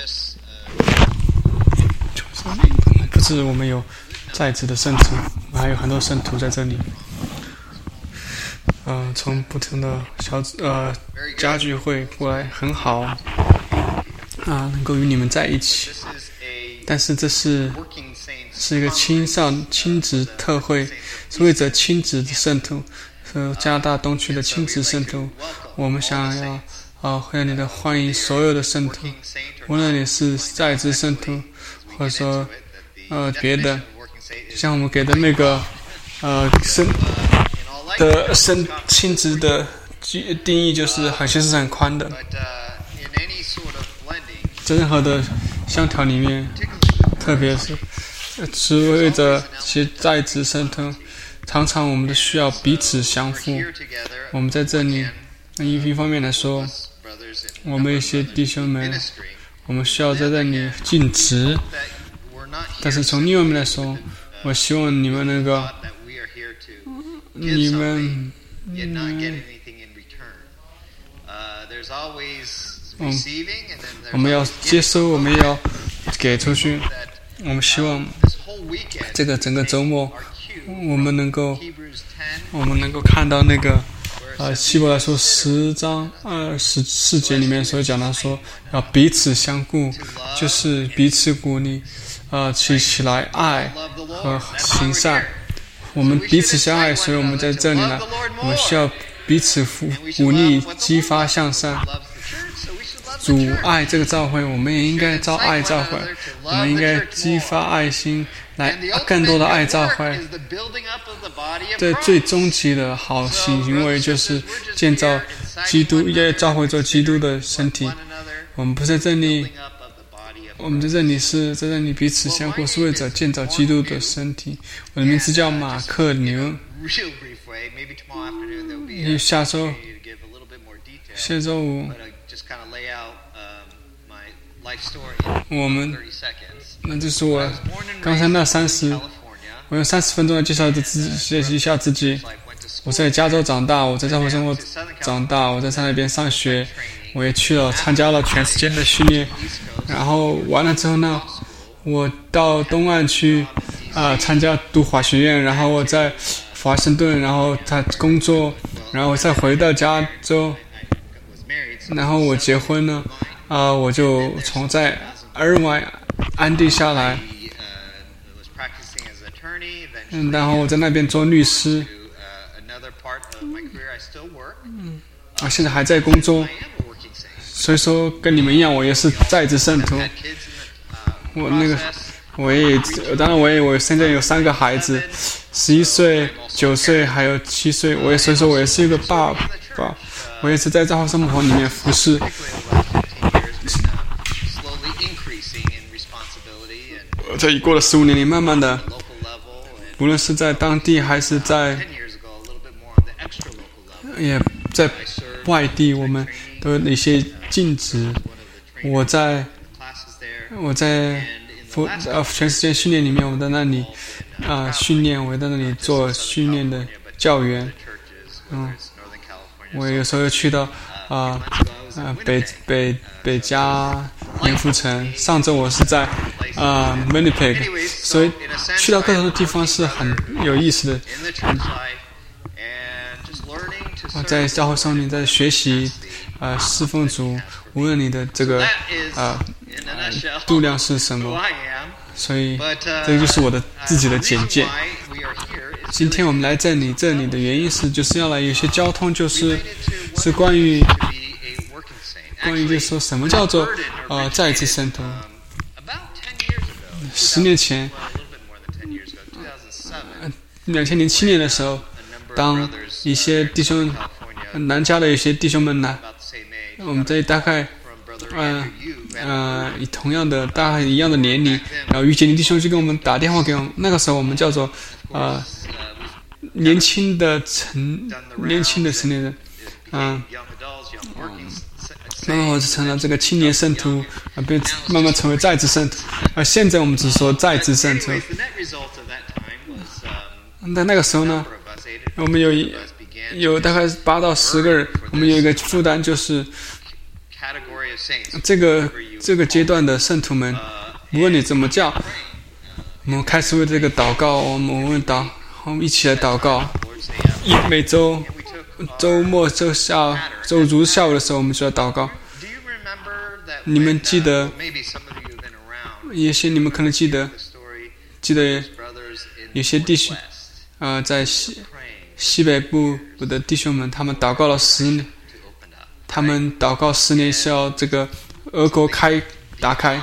不止我们有在职的圣徒，还有很多圣徒在这里。从不同的家聚会过来，很好能够与你们在一起。但是这是一个亲职特会，是为着亲职的圣徒，是加拿大东区的亲职圣徒。我们想要会你的欢迎所有的圣徒，无论你是在职圣徒，或者说别的，像我们给的那个亲职的定义就是其实是很宽的，在任何的相调里面，特别是为着其在职圣徒，常常我们都需要彼此相互。我们在这里，一方面来说，我们一些弟兄们，我们需要在这里尽职，但是从另外一面来说，我希望你们能够，我们要接收，我们要给出去。我们希望这个整个周末，我们能够看到那个希伯来书10章14节里面所讲的说，要彼此相顾，就是彼此鼓励，起来爱和行善。我们彼此相爱，所以我们在这里呢，我们需要彼此鼓励，激发向善。主爱这个教会，我们也应该照爱教会，我们应该激发爱心，来更多的爱教会。这最终极的好行为就是建造基督，要教会做基督的身体。我们不在这里，我们在这里彼此相顾，是为着建造基督的身体。我的名字叫马克牛。下周五，那就是我刚才我用30分钟来介绍一下自己。我在加州长大，我在教会生活长大，我在那边上学，我也参加了全时间的训练。然后完了之后呢，我到东岸去读法学院，然后我在华盛顿，然后他工作，然后再回到加州，然后我结婚了，我就在尔湾安定下来，然后我在那边做律师，现在还在工作，所以说跟你们一样，我也是在职圣徒。我现在有3个孩子，11岁、9岁还有7岁，所以说我也是一个爸爸，我也是在教会生活里面服侍。这一过了15年里，慢慢的，无论是在当地还是也在外地，我们都有一些尽职。我在全时间训练里面，我在那里训练，我在那里做训练的教员。我有时候去到北加盐湖城，上周我是在Winnipeg， 所以去到各种的地方是很有意思的。我在教会上面在学习侍奉主，无论你的这个度量是什么，所以这个就是我的自己的简介。今天我们来这里的原因就是要来有些交通，是关于就是说什么叫做在职圣徒。10年前，2007年的时候，当一些弟兄南加的一些弟兄们呢，我们在大概同样的大概一样的年龄，然后遇见弟兄就给我们打电话给我们，那个时候我们叫做年轻的成年人，慢慢我就成了这个青年圣徒，慢慢成为在职圣徒，而现在我们只说在职圣徒。那个时候呢，我们有大概8到10个人，我们有一个负担，就是这个阶段的圣徒们，无论你怎么叫，我们开始为这个祷告，我们一起来祷告。每周周末周日下午的时候，我们就要祷告。你们记得，也许你们可能记得有些弟兄在西北部的弟兄们，他们祷告了10年，他们祷告10年是要这个额口打开。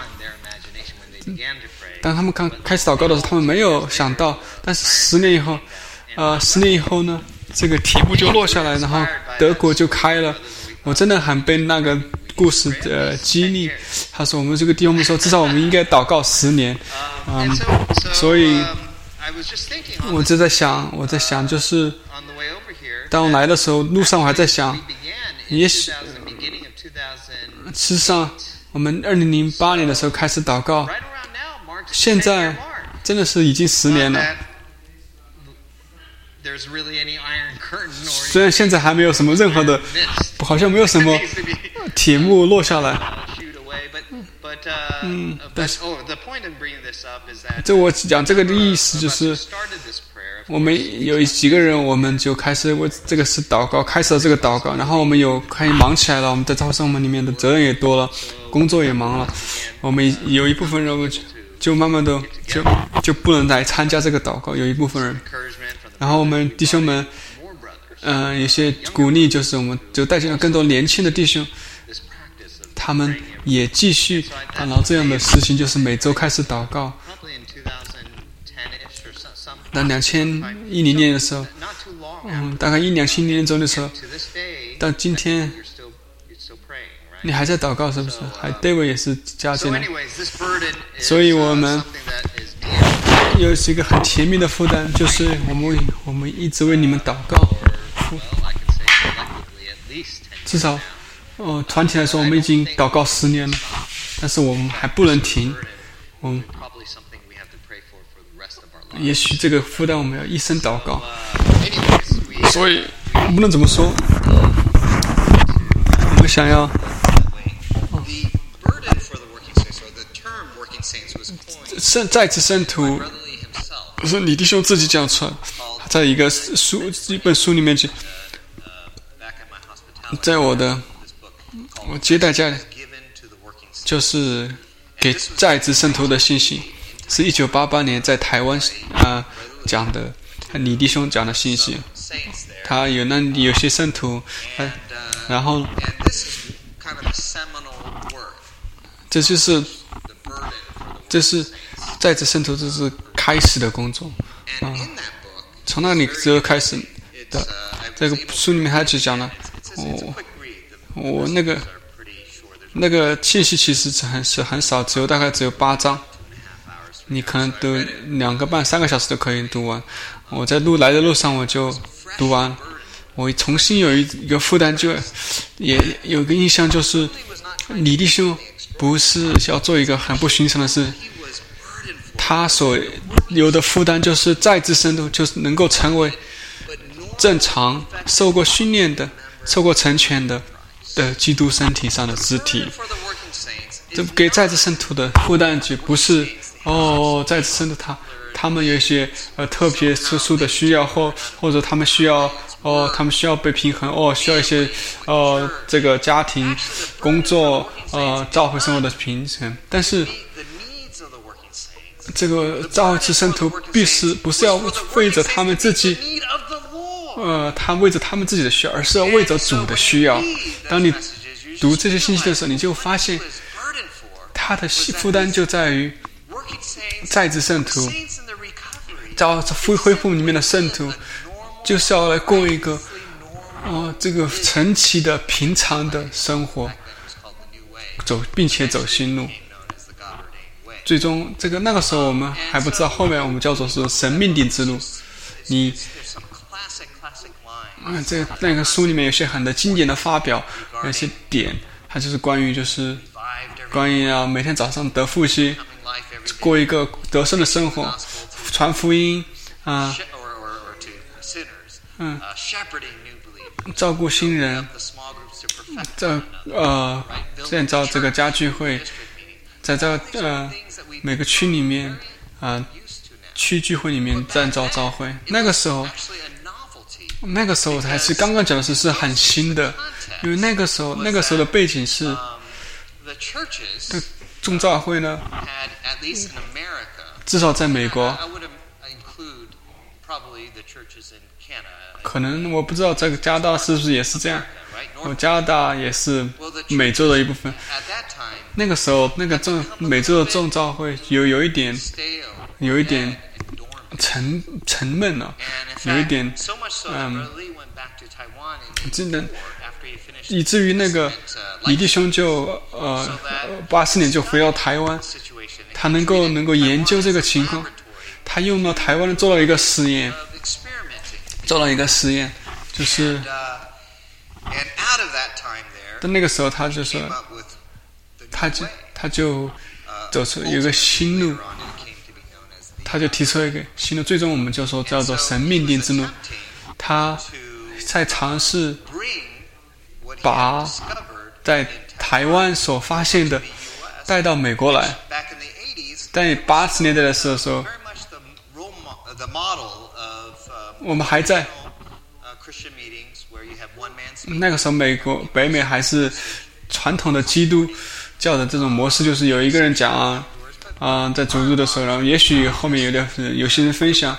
当他们刚开始祷告的时候，他们没有想到，但是10年以后呢，这个题目就落下来，然后德国就开了。我真的很被那个故事激励。他说我们这个弟兄们说，至少我们应该祷告10年。所以我在想，就是当我来的时候，路上我还在想，也许事实上我们2008年的时候开始祷告，现在真的是已经10年了。虽然现在还没有什么任何的，好像没有什么铁幕落下来。但是这我讲这个的意思就是，我们有几个人，我们就开始为这个事祷告，开始了这个祷告，然后我们可以忙起来了。我们在教会生活里面的责任也多了，工作也忙了，我们有一部分人就慢慢的就不能来参加这个祷告，有一部分人。然后我们弟兄们，有些鼓励，就是我们就带进了更多年轻的弟兄，他们也继续看到这样的事情，就是每周开始祷告。那2010年的时候，大概2017年中的时候，到今天你还在祷告是不是？还 David 也是加进来，所以我们有一个很甜蜜的负担，就是我们一直为你们祷告。至少团体来说，我们已经祷告10年了，但是我们还不能停。也许这个负担我们要一生祷告。所以无论怎么说，我们想要在职圣徒，不是你弟兄自己讲出来，在一本书里面去，在我接待家里，就是给在职圣徒的信息，是1988年在台湾讲的，你弟兄讲的信息。他有些圣徒，然后这是在职圣徒，这是开始的工作从那里之后开始的。这个书里面他就讲了，我那个信息其实是很少，大概只有8章，你可能都2个半3个小时都可以读完。我在来的路上我就读完，我重新有一个负担，就也有一个印象，就是李弟兄不是要做一个很不寻常的事，他所有的负担就是在职圣徒就是能够成为正常受过训练的、受过成全的基督身体上的肢体。这给在职圣徒的负担就不是在职圣徒他们有一些特别特殊的需要，或者他们需要被平衡，需要一些这个家庭、工作、教会生活的平衡。但是这个在职圣徒不是要为着他们自己，他为着他们自己的需要，而是要为着主的需要。当你读这些信息的时候，你就发现他的负担就在于在职圣徒，在恢复里面的圣徒，就是要来过一个这个长期的平常的生活，并且走新路。最终那个时候我们还不知道，后面我们叫做是神命定之路。那个书里面有些很多经典的发表，有些点，它就是关于每天早上得复习，过一个得胜的生活，传福音照顾新人， 建造这个家聚会，在每个区里面区聚会里面建造教会。那个时候还是刚刚讲的是很新的，因为那个时候的背景是众教会呢，至少在美国，可能我不知道这个加拿大是不是也是这样。加拿大也是美洲的一部分。那个时候，美洲的众教会有一点沉闷了，有一点真的，以至于那个李弟兄就84年就回到台湾，他能够研究这个情况，他用了台湾做了一个实验，就是但那个时候他就说，他就走出有一个新路，他就提出了一个新路，最终我们就说叫做神命定之路。他在尝试把在台湾所发现的带到美国来。在80年代的时候，我们还在那个时候，北美还是传统的基督教的这种模式，就是有一个人讲在主日的时候，然后也许后面有些人分享。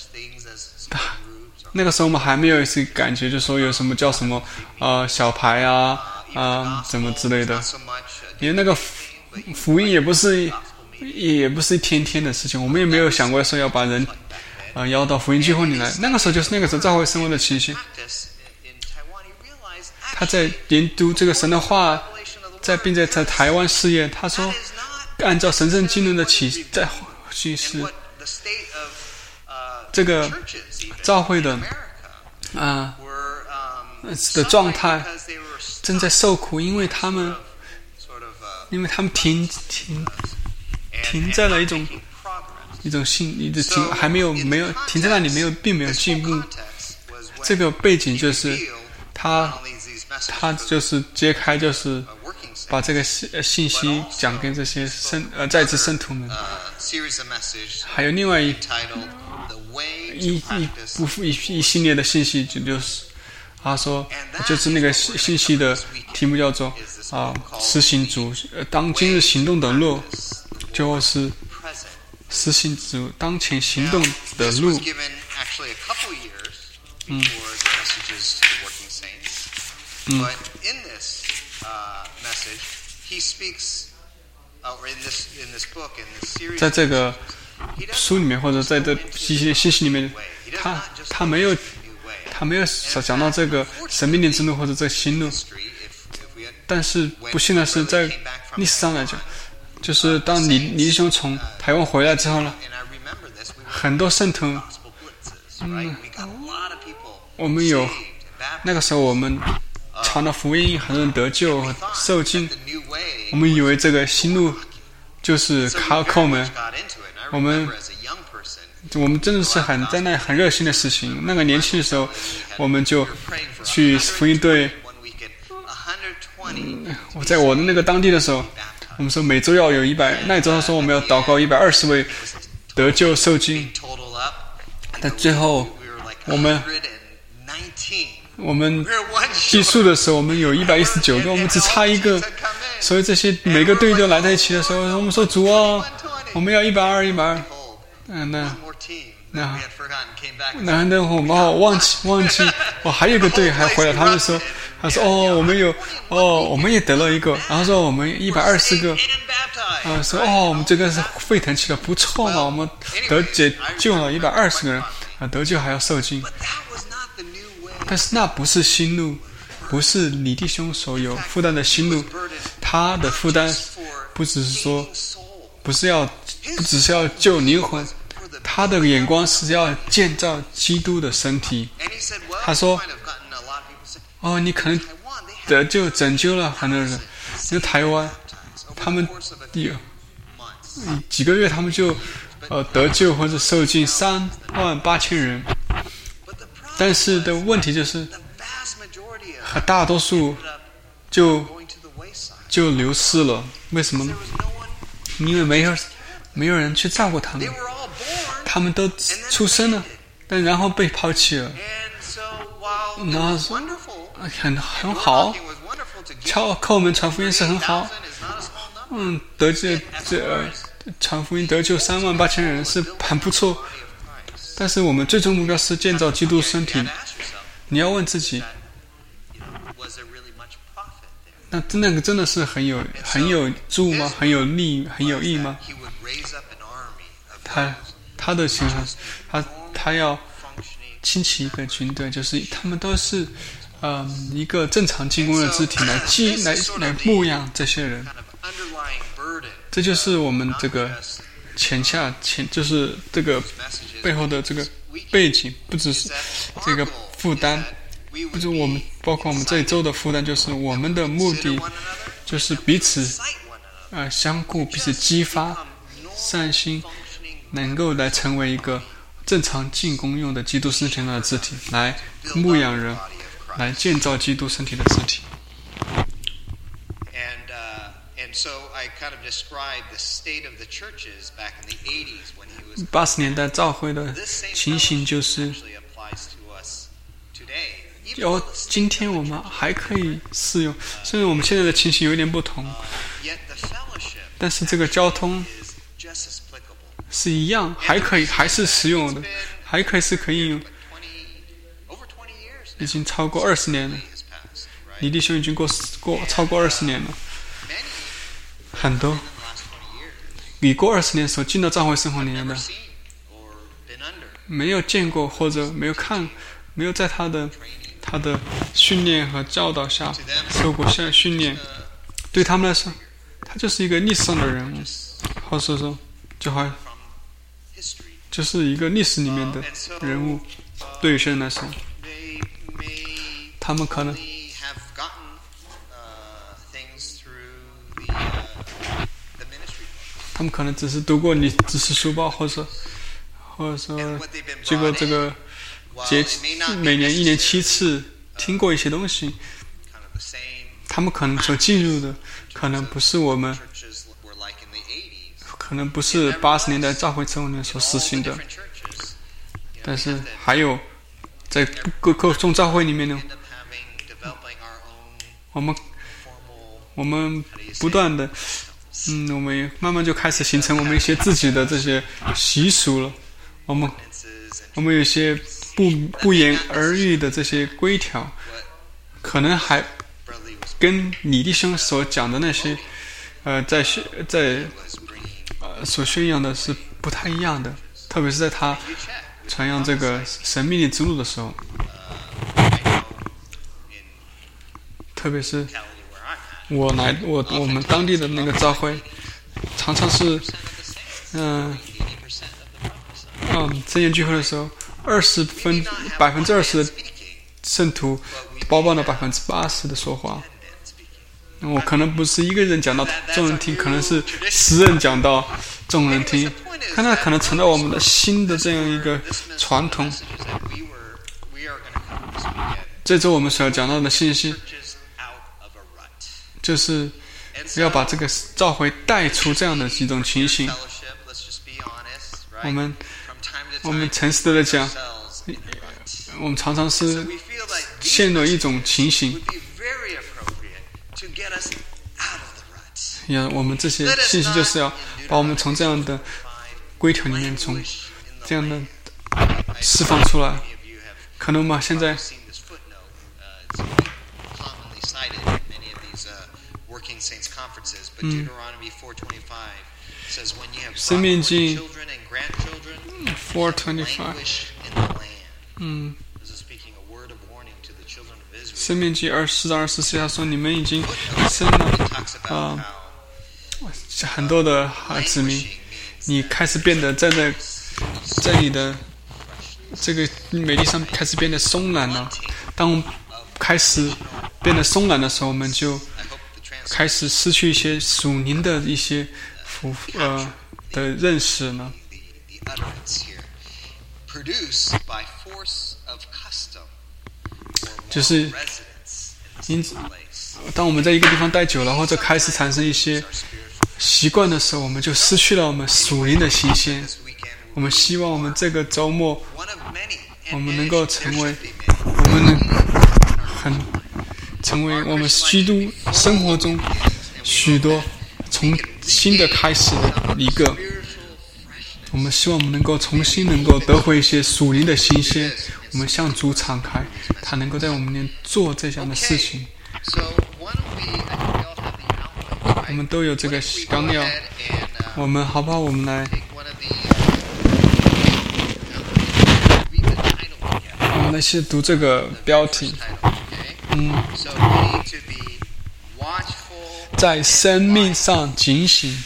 那个时候我们还没有感觉，就说有什么叫什么小牌怎么之类的，因为那个福音也不是一天天的事情，我们也没有想过说要把人邀到福音聚会里来。那个时候教会生活的情形。他在研读这个神的话，并在台湾试验。他说，按照神圣经纶的启示，这个教会的状态正在受苦，因为他们停在了一种还没有停在那里，并没有进步。这个背景就是他就是揭开，就是把这个信息讲给这些在职圣徒们。还有另外一系列的信息，就是他说，就是那个信息的题目叫做实行主当今日行动的路，就是实行主当前行动的路。But in this message, he speaks, or in this book, in this series, 在这个书里面，或者在这些信息里面，他没有讲到这个神命令之路或者这个新路。但是不幸的是，在历史上来讲，就是当李弟兄从台湾回来之后呢，很多圣徒，我们有那个时候我们传了福音，很多人得救受浸，我们以为这个新路就是靠我们，我们真的是在那很热心的事情。那个年轻的时候，我们就去福音队。我在我的那个当地的时候，我们说每周要有100，那一周他说我们要祷告120位得救受浸，但最后我们计数的时候，我们有119个，我们只差一个，所以这些每个队都来在一起的时候，我们说主啊，我们要120。那我们忘记，还有一个队还回来，他说我们也得了一个，然后说我们120个，说我们这个是沸腾起来，不错嘛，我们解救了120个人，得救还要受浸。但是那不是新路，不是李弟兄所有负担的新路。他的负担不只是要救灵魂，他的眼光是要建造基督的身体。他说你可能得救拯救了很多人，因为台湾他们有几个月他们就得救或者受浸38000人。但是的问题就是，大多数就流失了。为什么呢？因为没有人去照顾他们，他们都出生了，但然后被抛弃了。然后很好，叩门传福音是很好，传福音得救38000人是很不错。但是我们最终目标是建造基督身体。你要问自己，那个真的是很有助吗？很有益吗？他的形象，他要兴起一个军队，就是他们都是一个正常进攻的肢体来牧养这些人。这就是我们这个就是这个背后的这个背景，不只是这个负担，不是包括我们这一周的负担，就是我们的目的就是彼此相顾，彼此激发善心，能够来成为一个正常进攻用的基督身体的肢体，来牧养人，来建造基督身体的肢体。80年代教会的情形就是，今天我们还可以适用，虽然我们现在的情形有点不同，但是这个交通是一样，还是实用的，是可以用。已经超过20年了，李弟兄已经过超过20年了。很多已过20年所进到教会生活里面的，没有见过或者没有在他的训练和教导下受过训练，对他们来说，他就是一个历史上的人物，或者说就是一个历史里面的人物。对有些人来说，他们可能只是读过你知识书报，或者说结果这个每年1年7次听过一些东西，他们可能所进入的可能不是80年代教会生活里面所实行的，但是还有在各众教会里面呢，我们不断的我们慢慢就开始形成我们一些自己的这些习俗了。我们有一些不言而喻的这些规条，可能还跟李弟兄所讲的那些所宣扬的是不太一样的，特别是在他传扬这个神秘力之路的时候，特别是我们当地的那个教会，常常是真言聚会的时候，20%的圣徒包办了80%的说话。我可能不是一个人讲到众人听，可能是10人讲到众人听，看那可能成了我们的新的这样一个传统。这周我们所要讲到的信息，就是要把这个教会带出这样的几种情形。我们诚实的讲，我们常常是陷入一种情形，我们这些信息就是要把我们从这样的规条里面，从这样的释放出来。可能嘛，现在申命记4:25，申命记24:24，他说你们已经生了很多的子民，你开始变得在你的这个美丽上开始变得松软了。当我们开始变得松软的时候，我们就开始失去一些属灵的一些的认识呢。就是当我们在一个地方待久了，或者开始产生一些习惯的时候，我们就失去了我们属灵的新鲜。我们希望我们这个周末，我们能够成为我们基督生活中许多从新的开始的一个。我们希望我们能够重新能够得回一些属灵的新鲜。我们向主敞开，他能够在我们面做这样的事情。我们都有这个纲要，我们好不好？我们来去读这个标题。在生命上警醒。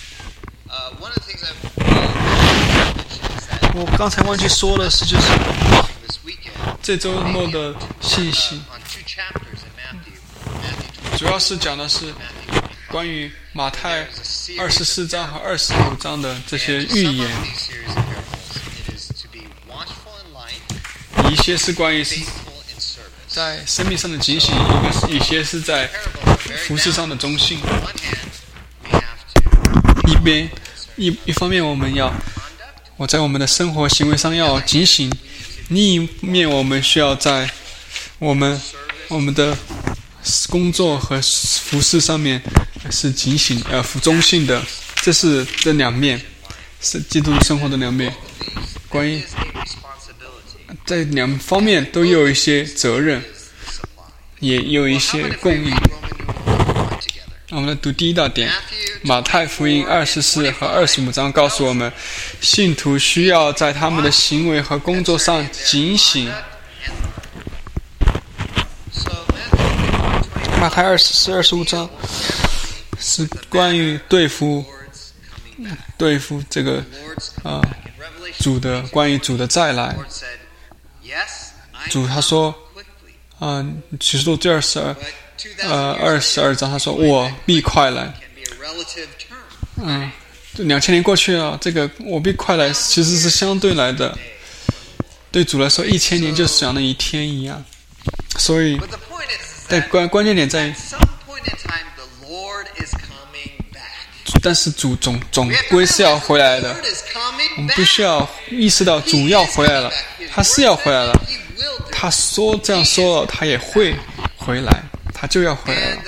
我刚才忘记说的是，就是这周末的信息，主要是讲的是关于马太24章和25章的这些预言。一些是关于在生命上的警醒，一些是在服事上的忠信。一方面我在我们的生活行为上要警醒，另一面我们需要在我们的工作和服事上面是警醒忠信的。这是这两面，是基督生活的两面。关于在两方面都有一些责任，也有一些供应。我们来读第一大点，马太福音24和25章告诉我们，信徒需要在他们的行为和工作上警醒。马太24、25章是关于对付这个关于主的再来。主他说启示录第22章他说我必快来。2000年过去了，这个我必快来其实是相对来的，对主来说1000年就像那一天一样。所以但关键点在于，但是主总归是要回来的。我们必须要意识到主要回来了，他是要回来了，他这样说了，他也会回来，他就要回来了。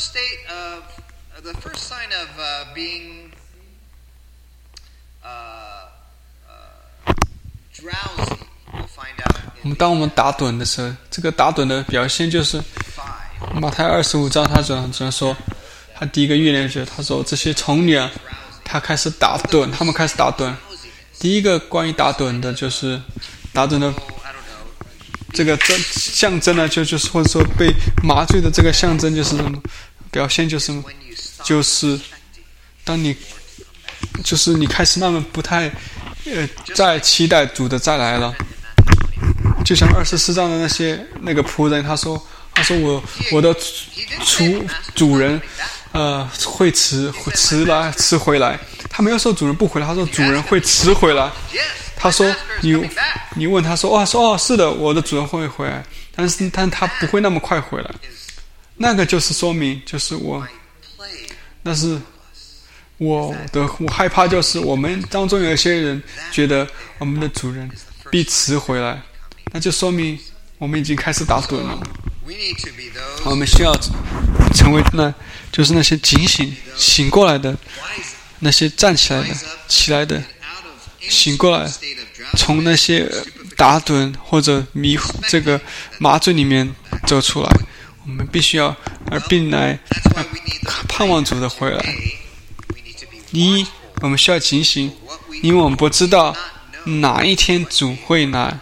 当我们打盹的时候，这个打盹的表现就是马太25章他怎样说，他第一个预言是他说这些童女啊，他们开始打盹。第一个关于打盹的就是打盹的这个象征呢，就是或者说被麻醉的这个象征就是什么表现，就是当你开始慢慢不太在期待主的再来了。就像24章的那个仆人，他说我的主人会迟回来。他没有说主人不回来，他说主人会迟回来。他说你问他说是的，我的主人会回来，但他不会那么快回来。那个就是说明就是但是我害怕就是我们当中有一些人觉得我们的主人必迟回来，那就说明我们已经开始打盹了。我们需要成为就是那些醒过来的，那些站起来的醒过来，从那些打盹或者这个麻醉里面走出来。我们必须要并来盼望主的回来。一，我们需要警醒，因为我们不知道哪一天主会来。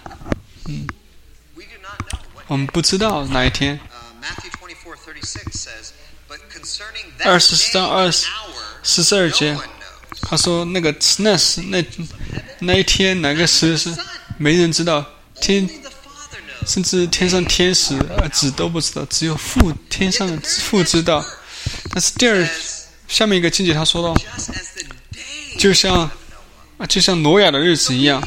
我们不知道哪一天。24章42节，他说那一天哪个时是没人知道，甚至天上天使子都不知道，只有天上的父知道。但是下面一个经节他说到，就像挪亚的日子一样，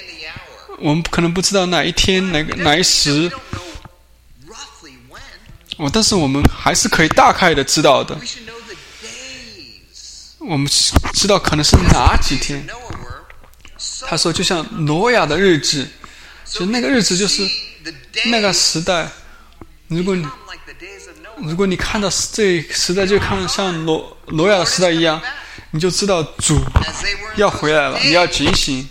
我们可能不知道哪一天哪一时， 但是我们还是可以大概的知道的。我们知道可能是哪几天。他说，就像挪亚的日子，就那个日子就是那个时代。如果你看到这时代，就看像挪亚的时代一样，你就知道主要回来了，你要警醒。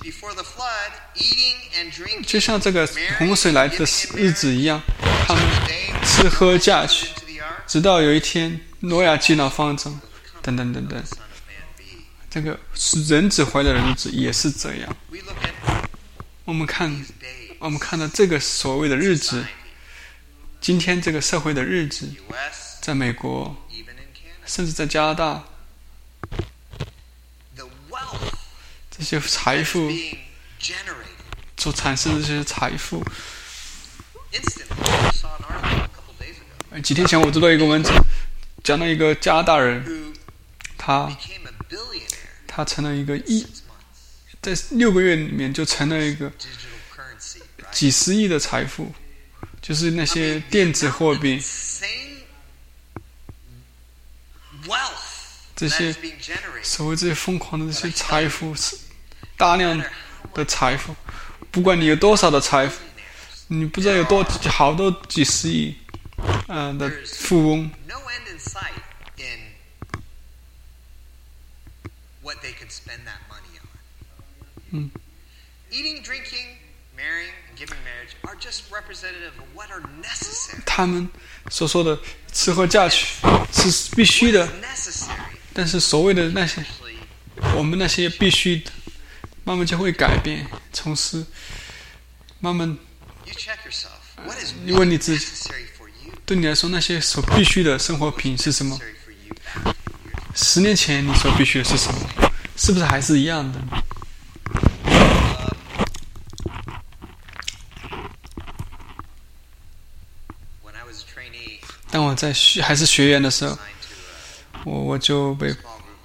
就像这个洪水来的日子一样，他们吃喝嫁娶，直到有一天挪亚进了方舟，等等等等。这个人子回来的日子也是这样。我们看到这个所谓的日子，今天这个社会的日子，在美国，甚至在加拿大，这些财富所产生的这些财富。几天前我读到一个文章，讲到一个加拿大人，他成了一个在6个月里面就成了一个几十亿的财富，就是那些电子货币，这些所谓这些疯狂的这些财富，大量的财富，不管你有多少的财富，你不知道有好多几十亿的富翁。他们所说的吃喝嫁娶是必须的，但是所谓的那些我们那些必须的，慢慢就会改变，从此慢慢你问你自己，对你来说那些所必须的生活品是什么？10年前你所必须的是什么？是不是还是一样的？当我在还是学员的时候，我就被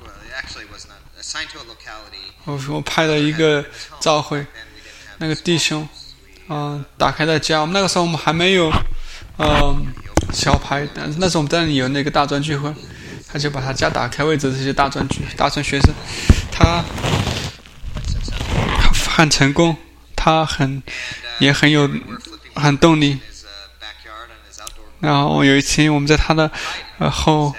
我派了一个召会，那个弟兄打开在家。那个时候我们还没有小牌，但是那时候我们在那里有那个大专聚会，他就把他家打开，为着这些大专学生，他很成功，他也很动力。然后有一天我们在他的后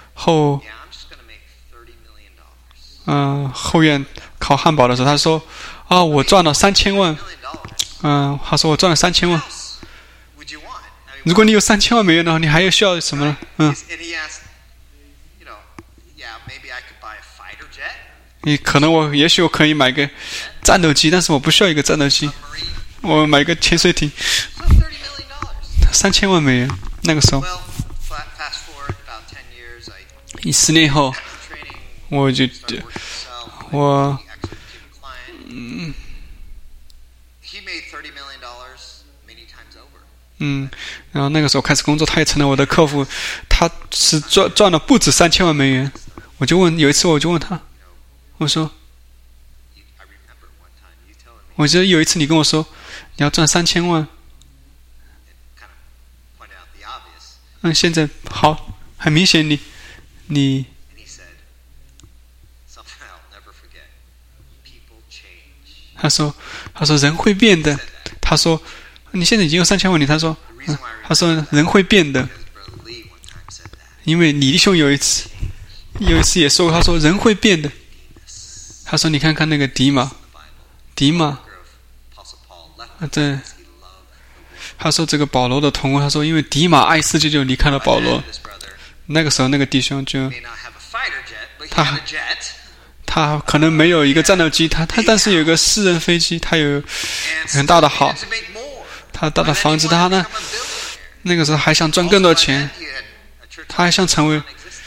院烤汉堡的时候，他说我赚了3000万。他说我赚了3000万。如果你有3000万美元的话，你还需要什么呢？也许我可以买个战斗机，但是我不需要一个战斗机，我买个潜水艇。3000万美元，那个时候，10年后，然后那个时候开始工作，他也成了我的客户，他是赚了不止3000万美元。有一次我就问他，我说，我记得有一次你跟我说你要赚3000万。现在好，很明显你他说人会变的。他说你现在已经有3000万，他说人会变的，因为李弟兄有一次也说过，他说人会变的。他说你看看那个迪马，对。他说这个保罗的同工，他说因为迪马爱世界就离开了保罗。那个时候那个弟兄就他可能没有一个战斗机，他但是有一个私人飞机，他有很大的好，他大的房子，他那个时候还想赚更多钱，他还想成为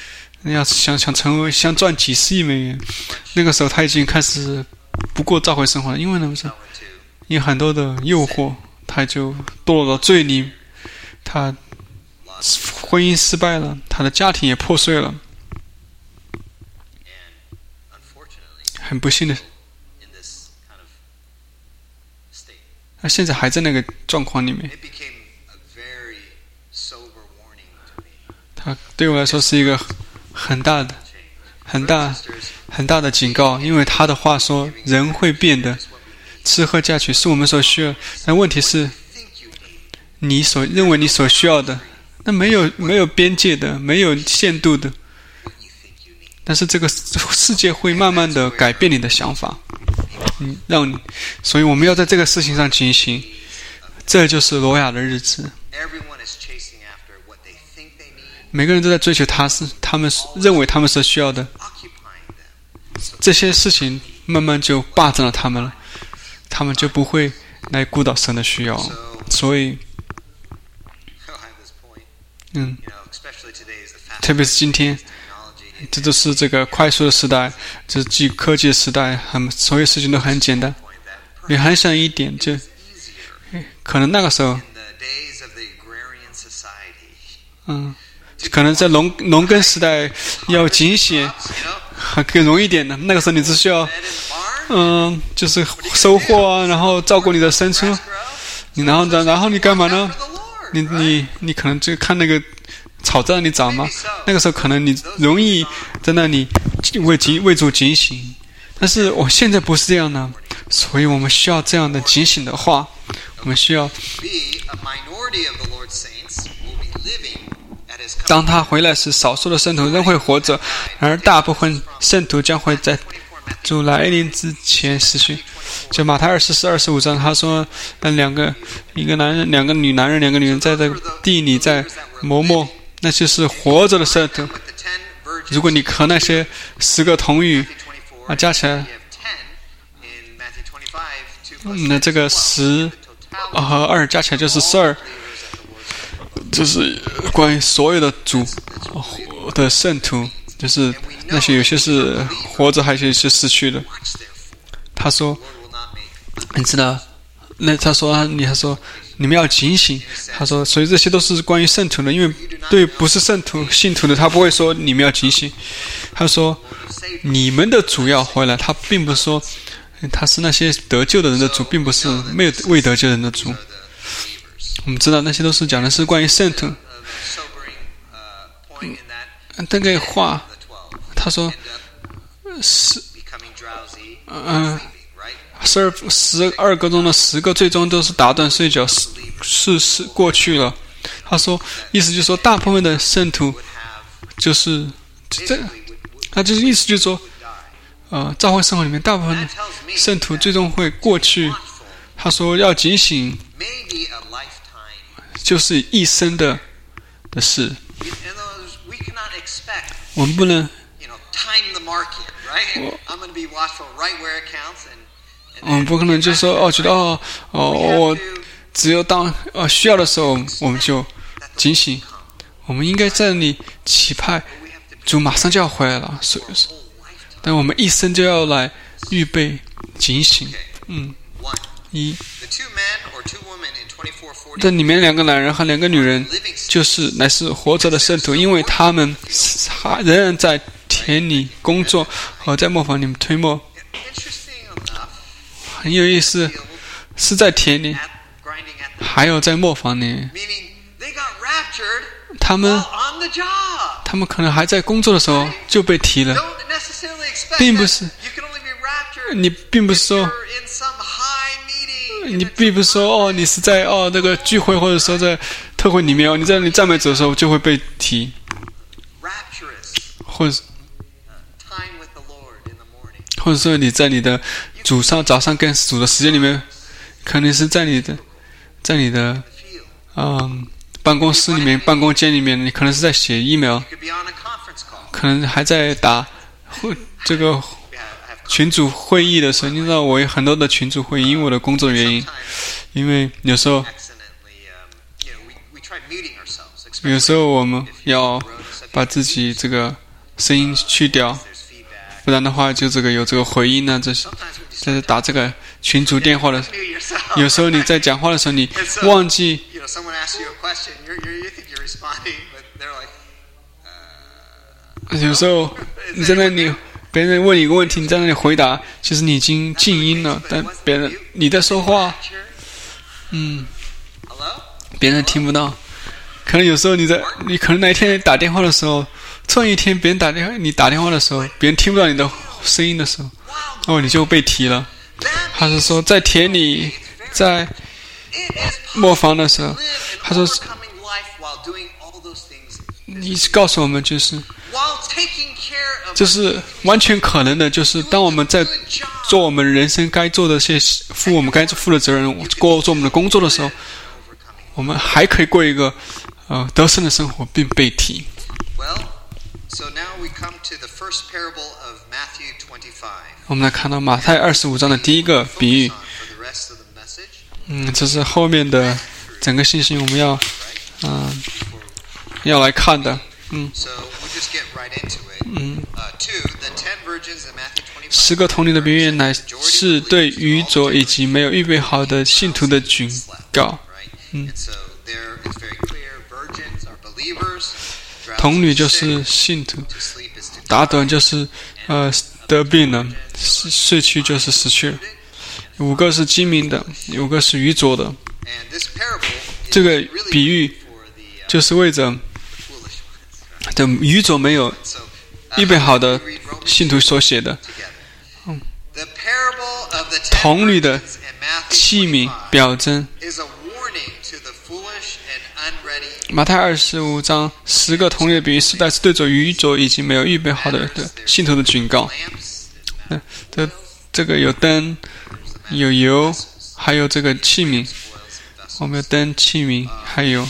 想赚几十亿美元。那个时候他已经开始不过教会生活了，因为那个时候有很多的诱惑，他就堕落到罪里，他婚姻失败了，他的家庭也破碎了。很不幸的，他现在还在那个状况里面。 对我来说是一个很大的警告，因为他的话说人会变的，吃喝嫁娶是我们所需要，但问题是你所认为你所需要的，那没有边界的，没有限度的，但是这个世界会慢慢的改变你的想法，所以我们要在这个事情上警醒，这就是挪亚的日子。每个人都在追求他们认为他们所需要的，这些事情慢慢就霸占了他们了，他们就不会来顾到神的需要。所以特别是今天，这都是这个快速的时代，这是科技的时代，所有事情都很简单。你很想一点，就可能那个时候，可能在农耕时代要警醒，还更容易一点的。那个时候你只需要，就是收获啊，然后照顾你的牲畜，然后你干嘛呢？你可能就看那个草在那里长嘛。那个时候可能你容易在那里为主警醒，但是我现在不是这样的，所以我们需要这样的警醒的话，我们需要。当他回来时，少数的圣徒仍会活着，而大部分圣徒将会在主来临之前死去。就马太24-25章，他说，一个男人、两个女人在这个地里在磨墨，那就是活着的圣徒。如果你和那些10个童女加起来，那这个10和2加起来就是12。就是关于所有的主的圣徒，就是那些有些是活着，还有些是死去的。他说，你知道，他说你们要警醒。他说，所以这些都是关于圣徒的，因为对不是信徒的，他不会说你们要警醒。他说，你们的主要回来，他并不是说他是那些得救的人的主，并不是未得救人的主。我们知道那些都是讲的是关于圣徒。这个话，他说12个中的10个最终都是打断睡觉，是过去了。他说，意思就是说，大部分的圣徒就是这，他就是意思就是说，教会生活里面大部分的圣徒最终会过去。他说要警醒。就是一生的事，我们不能，我们不可能就说觉得我只有当需要的时候我们就警醒。我们应该在那里期盼主马上就要回来了，但我们一生就要来预备警醒。这里面2个男人和2个女人就是乃是活着的圣徒，因为他们仍然在田里工作和在磨坊里面推磨。很有意思，是在田里还有在磨坊里，他们可能还在工作的时候就被提了，并不是说你是在那个聚会或者说在特会里面你在那里赞美主的时候就会被提，或者说你在你的早上跟主的时间里面，可能是在你的办公室里面、办公间里面，你可能是在写 email， 可能还在打这个群组会议的时候。你知道我有很多的群组会议，因为我的工作原因，因为有时候我们要把自己这个声音去掉，不然的话就有这个回音呢，这是打这个群组电话的。有时候你在讲话的时候你忘记，有时候你在那里别人问你一个问题，你在那里回答，其实你已经静音了，但你在说话别人听不到。 可能有时候你可能那一天打电话的时候，突然一天别人你打电话的时候，别人听不到你的声音的时候，你就被提了。他是说在田里在磨坊的时候，他说你告诉我们就是完全可能的，就是当我们在做我们人生该做的负我们该负的责任，做我们的工作的时候，我们还可以过一个得胜的生活，并被提。我们来看到马太25章的第一个比喻。这是后面的整个信息我们要来看的。10个童女的比喻乃是对愚拙以及没有预备好的信徒的警告。童女就是信徒，打盹就是得病了，睡去就是死去了。5个是精明的，5个是愚拙的。这个比喻就是为着愚拙没有预备好的信徒所写的。童女的器皿表征。马太25章10个童女的比喻实在是对着愚拙以及没有预备好的信徒的警告。这个有灯，有油，还有这个器皿。我们有灯、器皿，还有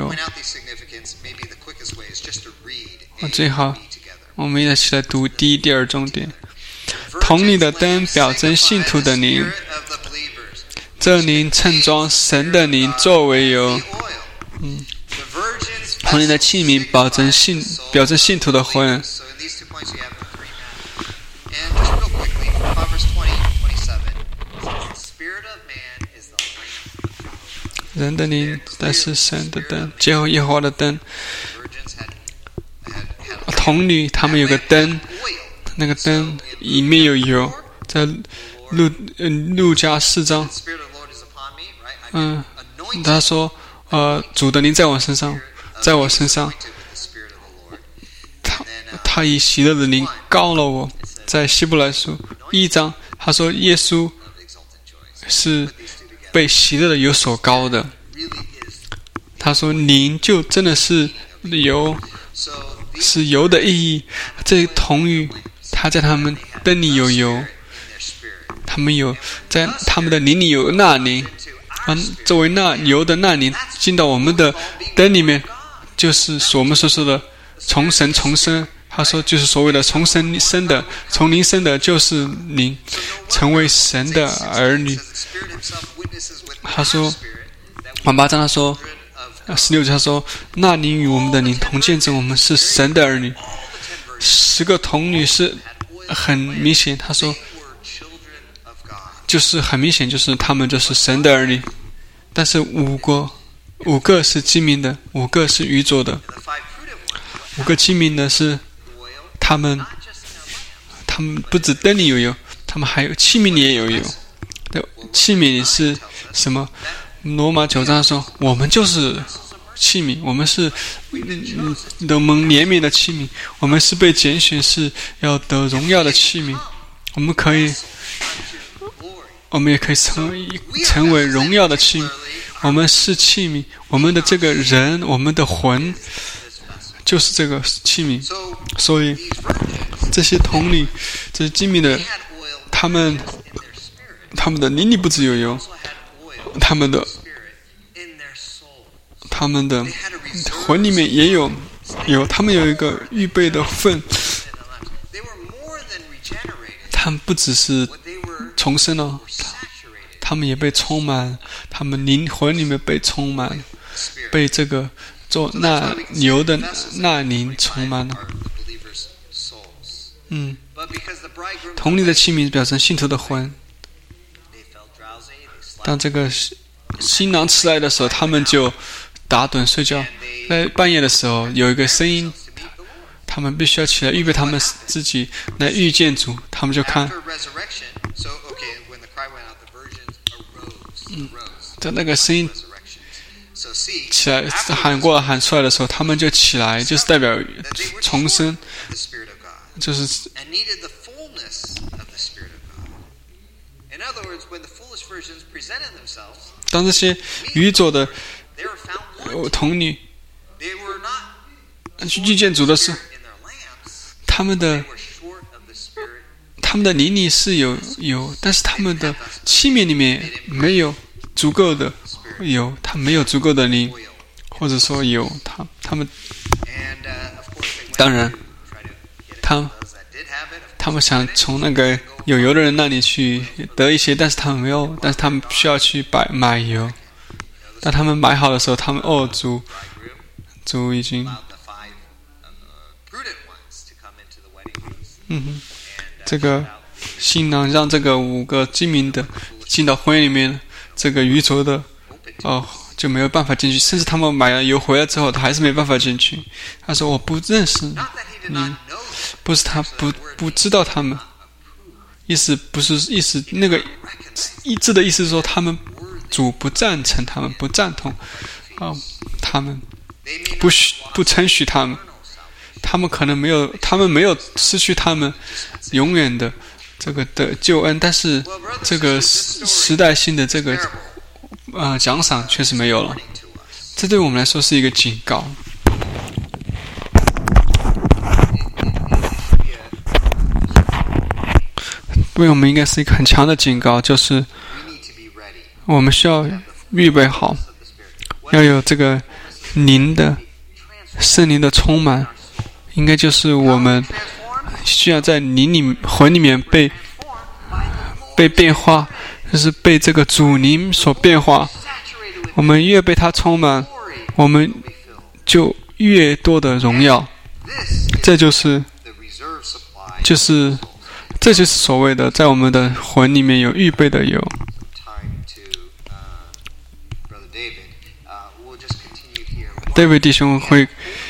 最好我们一起来读第一、第二重点。童女的灯表征信徒的灵，这灵盛装神的灵作为油。童女的器皿表征信徒的魂。人的灵但是神的灯，耶和华的灯。童女他们有个灯，那个灯里面有油，在路加4章。他说主的灵在我身上，他以喜乐的灵膏了我。在希伯来书1章，他说耶稣是被喜乐的油所膏的。他说灵就真的是油，是油的意义。这童女他在他们灯里有油，他们有在他们的灵里有那灵。作为那油的那灵进到我们的灯里面，就是我们所说的从神重生。他说就是所谓的从神生的，从灵生的，就是灵，成为神的儿女。他说8章他说16节他说那灵与我们的灵同见证我们是神的儿女。10个童女是很明显，他说就是很明显，就是他们就是神的儿女。但是5个是精明的，5个是愚拙的。5个精明的是他们不止灯里有油，他们还有器皿里也有油。器皿里是什么？罗马9章说我们就是器皿，我们是得蒙怜悯的器皿，我们是被拣选，是要得荣耀的器皿。我们也可以成为荣耀的器皿。我们是器皿，我们的这个人，我们的魂就是这个器皿。所以这些童女，这些精明的，他们的灵里不只有油，他们的魂里面也有，他们有一个预备的份。他们不只是重生了，他们也被充满，他们灵魂里面被充满，被这个做那油的那灵充满了。童女的器皿表示信徒的魂。当这个新郎迟来的时候，他们就打盹睡觉。在半夜的时候有一个声音，他们必须要起来预备他们自己来遇见主。他们就看在那个声音起来喊过来喊出来的时候，他们就起来，就是代表重生，就是当这些愚拙的童女去遇见主的时候，他们的灵力是有，但是他们的器皿里面没有足够的他没有足够的灵，或者说有他们当然他们想从那个有油的人那里去得一些，但是他们没有，但是他们需要去买油。当他们买好的时候，他们主已经这个新郎让这个5个精明的进到婚姻里面，这个愚拙的就没有办法进去，甚至他们买了油回来之后，他还是没办法进去。他说我不认识你，不是他不知道他们，那个意志的意思是说他们主不赞成，他们不赞同他们不称许他们，他们可能没有失去他们永远的这个的救恩，但是这个时代性的这个奖赏确实没有了。这对我们来说是一个警告。对我们应该是一个很强的警告，就是我们需要预备好，要有这个圣灵的充满，应该就是我们需要在魂里面被变化，就是被这个主灵所变化。我们越被它充满，我们就越多的荣耀。这就是所谓的在我们的魂里面有预备的油。David 弟兄会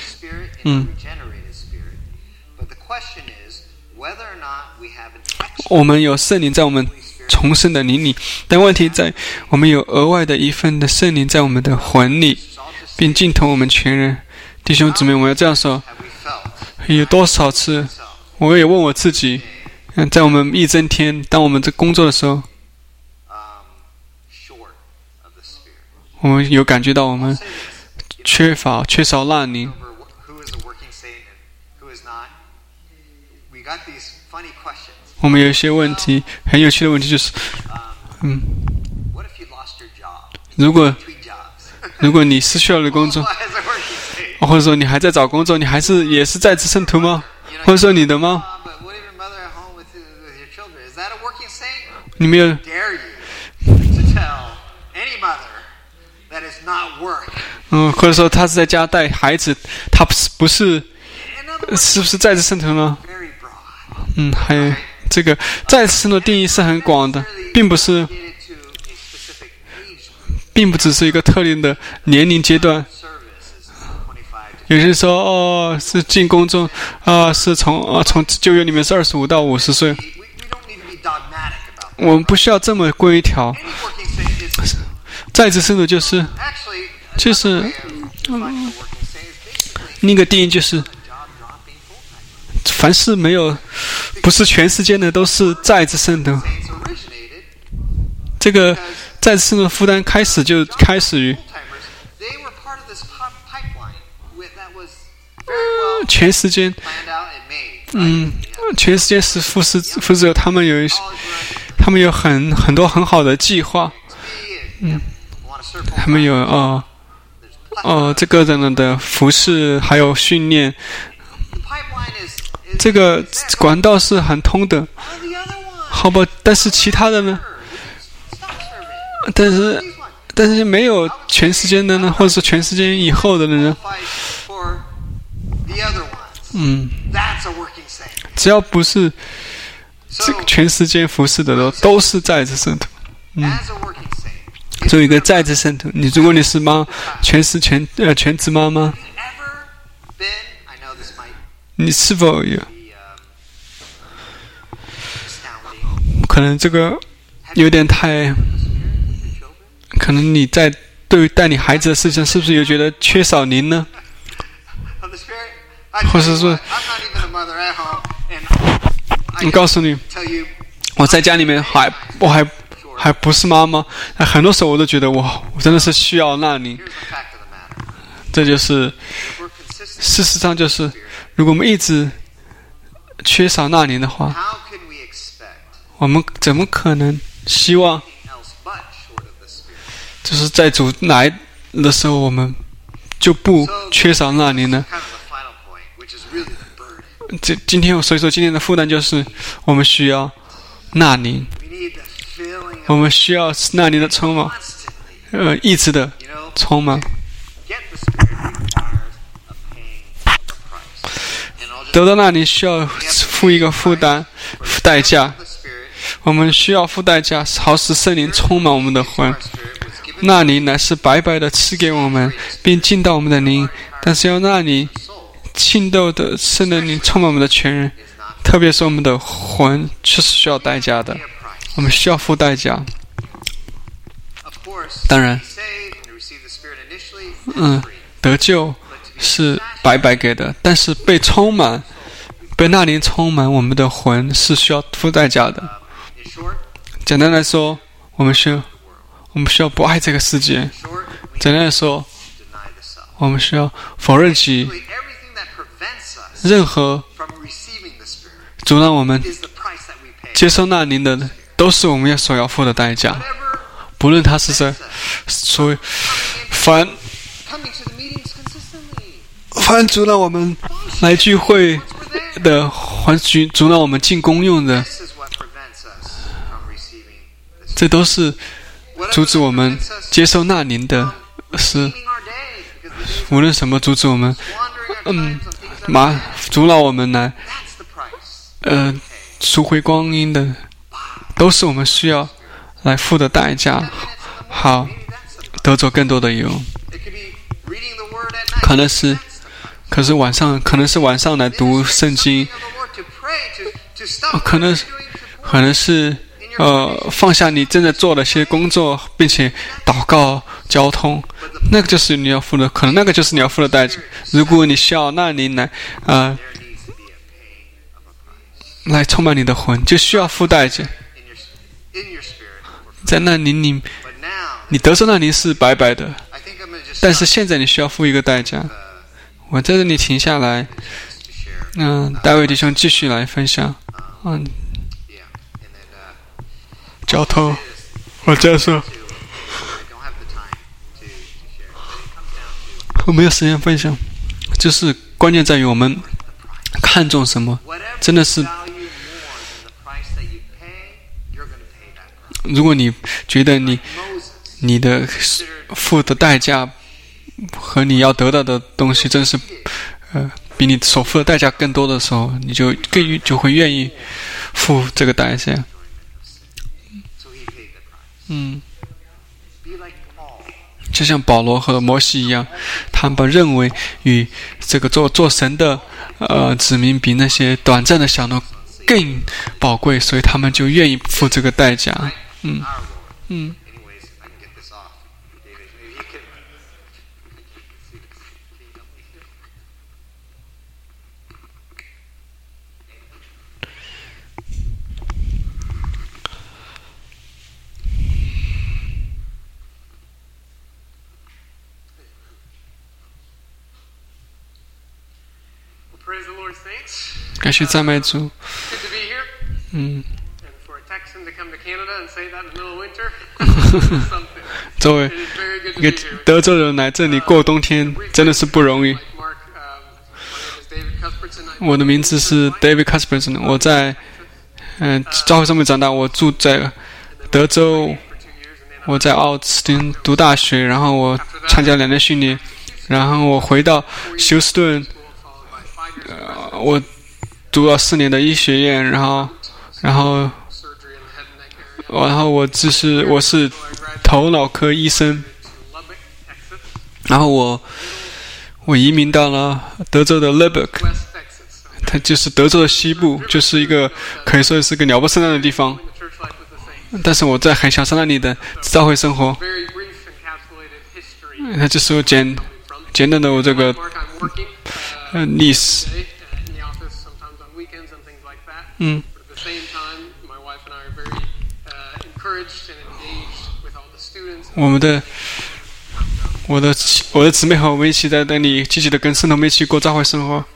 我们有圣灵在我们重生的灵里，但问题在我们有额外的一份的圣灵在我们的魂里，并浸透我们全人。弟兄姊妹，我们要这样说，有多少次我也问我自己，在我们一整天当我们在工作的时候，我们有感觉到我们缺少那灵。我们有一些问题，很有趣的问题，就是如果你失去了工作，或者说你还在找工作，你也是在职圣徒吗？或者说你的吗？你没有或者说他是在家带孩子，他是不是在职圣徒呢？还有这个在职圣徒的定义是很广的，并不只是一个特定的年龄阶段。有些人说是进宫中是从旧约里面是25到50岁。我们不需要这么规条。在职圣徒就是那个定义就是凡是不是全世界的都是在职圣徒。这个在职圣徒的负担开始于全时间是服侍他们有很多很好的计划，他们有这个人的服侍还有训练，这个管道是很通的，好吧？但是其他的呢？但是没有全时间的呢，或者是全时间以后的呢？只要不是这个全时间服侍的都是在职圣徒。作为一个在职圣徒，如果你是全职妈妈，你是否有可能这个有点太，可能你在对于带你孩子的事情，是不是有觉得缺少灵呢？或是说，我告诉你，我在家里面我还不是妈妈，很多时候我都觉得我真的是需要那灵。这就是事实上就是，如果我们一直缺少那灵的话，我们怎么可能希望就是在主来的时候我们就不缺少那灵呢？今天所以说今天的负担就是我们需要那灵，我们需要那灵的充满，一直的充满。得到那灵需要付一个代价，我们需要付代价，好使圣灵充满我们的魂。那灵乃是白白的赐给我们，并进到我们的灵，但是要那灵浸透的圣灵充满我们的全人，特别是我们的魂，却是需要代价的，我们需要付代价。当然，得救是白白给的，但是被那灵充满我们的魂是需要付代价的。简单来说，我们需要不爱这个世界。简单来说，我们需要否认起任何阻挡我们接受那灵的，都是我们所要付的代价。不论他是谁，所以凡阻挡我们来聚会的，阻挡我们进公用的，这都是阻止我们接受那灵的事。无论什么阻止我们，阻挠我们来，赎回光阴的，都是我们需要来付的代价，好得着更多的油。可能是晚上来读圣经，可能是放下你正在做的一些工作，并且祷告交通，那个就是你要付的，可能那个就是你要付的代价。如果你需要那灵来充满你的魂，就需要付代价。在那灵里，你得受那灵是白白的，但是现在你需要付一个代价。我在这里停下来，大卫弟兄继续来分享。交通，我这样说，我没有时间分享，就是关键在于我们看重什么，真的是。如果你觉得你的付的代价和你要得到的东西真是比你所付的代价更多的时候，你就会愿意付这个代价。就像保罗和摩西一样，他们认为与这个做神的子民比那些短暂的享乐更宝贵，所以他们就愿意付这个代价。感谢赞美主。作为一个德州人来这里过冬天，真的是不容易。我的名字是 David Casperson， 我在教会上面长大，我住在德州，我在奥斯汀读大学，然后我参加2年训练，然后我回到休斯顿，我读了4年的医学院，然后我是头脑科医生，然后我移民到了德州的 Lubbock， 它就是德州的西部，就是一个可以说是个鸟不生蛋的地方，但是我很享受那里的教会生活。 那就是简单的我这个历史。我的姊妹和我们一起在那里积极的跟圣徒们一起过教会生活。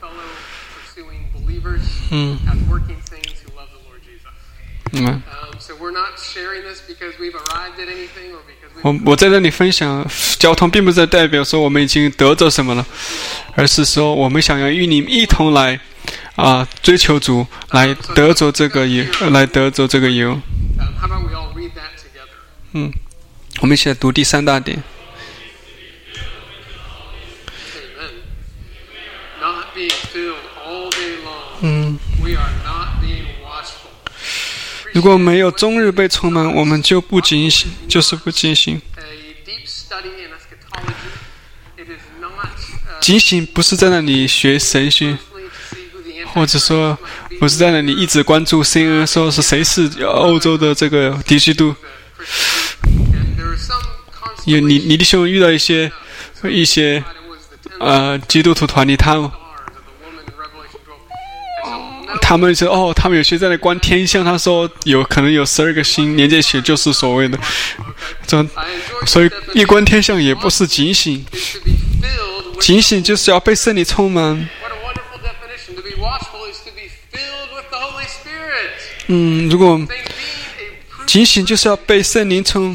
我在这里分享交通，并不是代表说我们已经得着什么了，而是说我们想要与你们一同来追求主，来得着这个油。我们一起来读第3大点。如果没有终日被充满，我们就不警醒，就是不警醒。警醒不是在那里学神学，或者说不是在那里一直关注 CNN 说是谁是欧洲的这个敌基督。你弟兄遇到一些基督徒团体，他们说他们有些在那观天象，他说可能有12个星连在一起，就是所谓的所以一观天象也不是警醒，警醒就是要被圣灵充满。如果警醒就是要被圣灵充，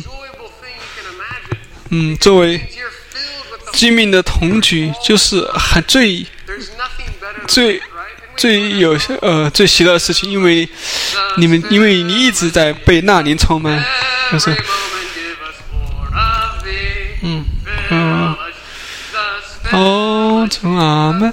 作为居民的同居，就是最喜乐的事情，因为你一直在被那灵充满，就是主阿们，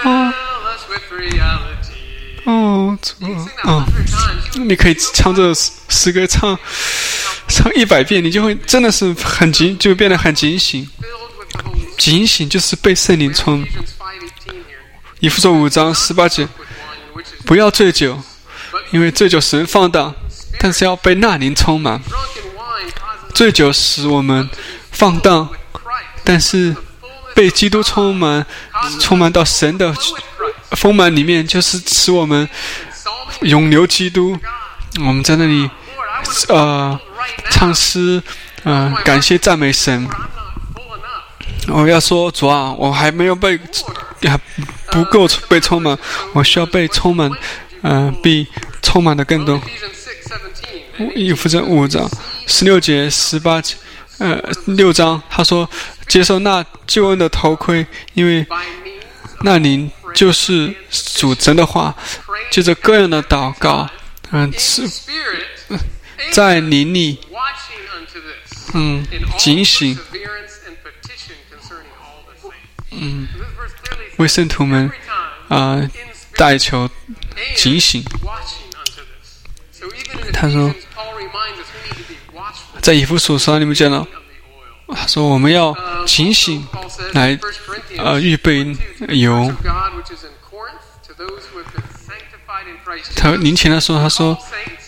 你可以唱这诗歌唱100遍，你就会真的是就变得很警醒。警醒就是被圣灵充。以弗所5章18节，不要醉酒，因为醉酒使人放荡，但是要被那灵充满。醉酒使我们放荡，但是被基督充满到神的丰满里面，就是使我们永留基督。我们在那里唱诗，感谢赞美神。我要说主啊，我还没有不够被充满，我需要被充满，比充满的更多。以弗所5章16节18节，6章他说接受那救恩的头盔，因为那灵就是主神的话，借着各样的祷告，在灵里，警醒，为圣徒们代求警醒。他说，在以弗所书里面讲到，他说我们要警醒来预备油。他临前的时候，他说，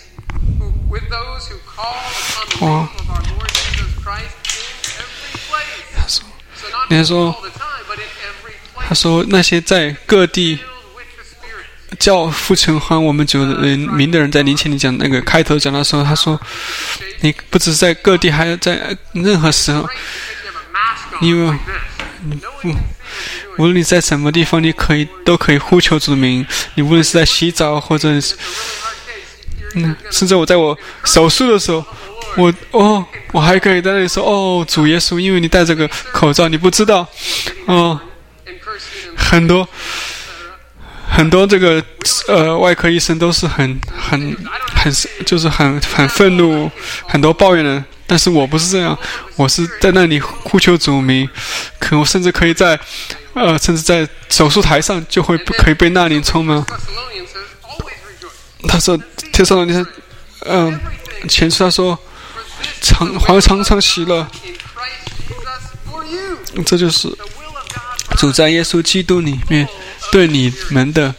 他说那些在各地叫父承欢我们主人名的人，在临前里讲那个开头讲的时候，他说你不只是在各地，还要在任何时候，因为无论你在什么地方，都可以呼求主名。你无论是在洗澡，或者是甚至我在我手术的时候，我还可以在那里说主耶稣，因为你戴这个口罩，你不知道很多这个外科医生都是就是很愤怒，很多抱怨的。但是我不是这样，我是在那里呼求主名，我甚至可以甚至在手术台上就可以被那灵充满。他说帖撒罗尼迦前书他说常常喜乐，这就是主在耶稣基督里面对你们的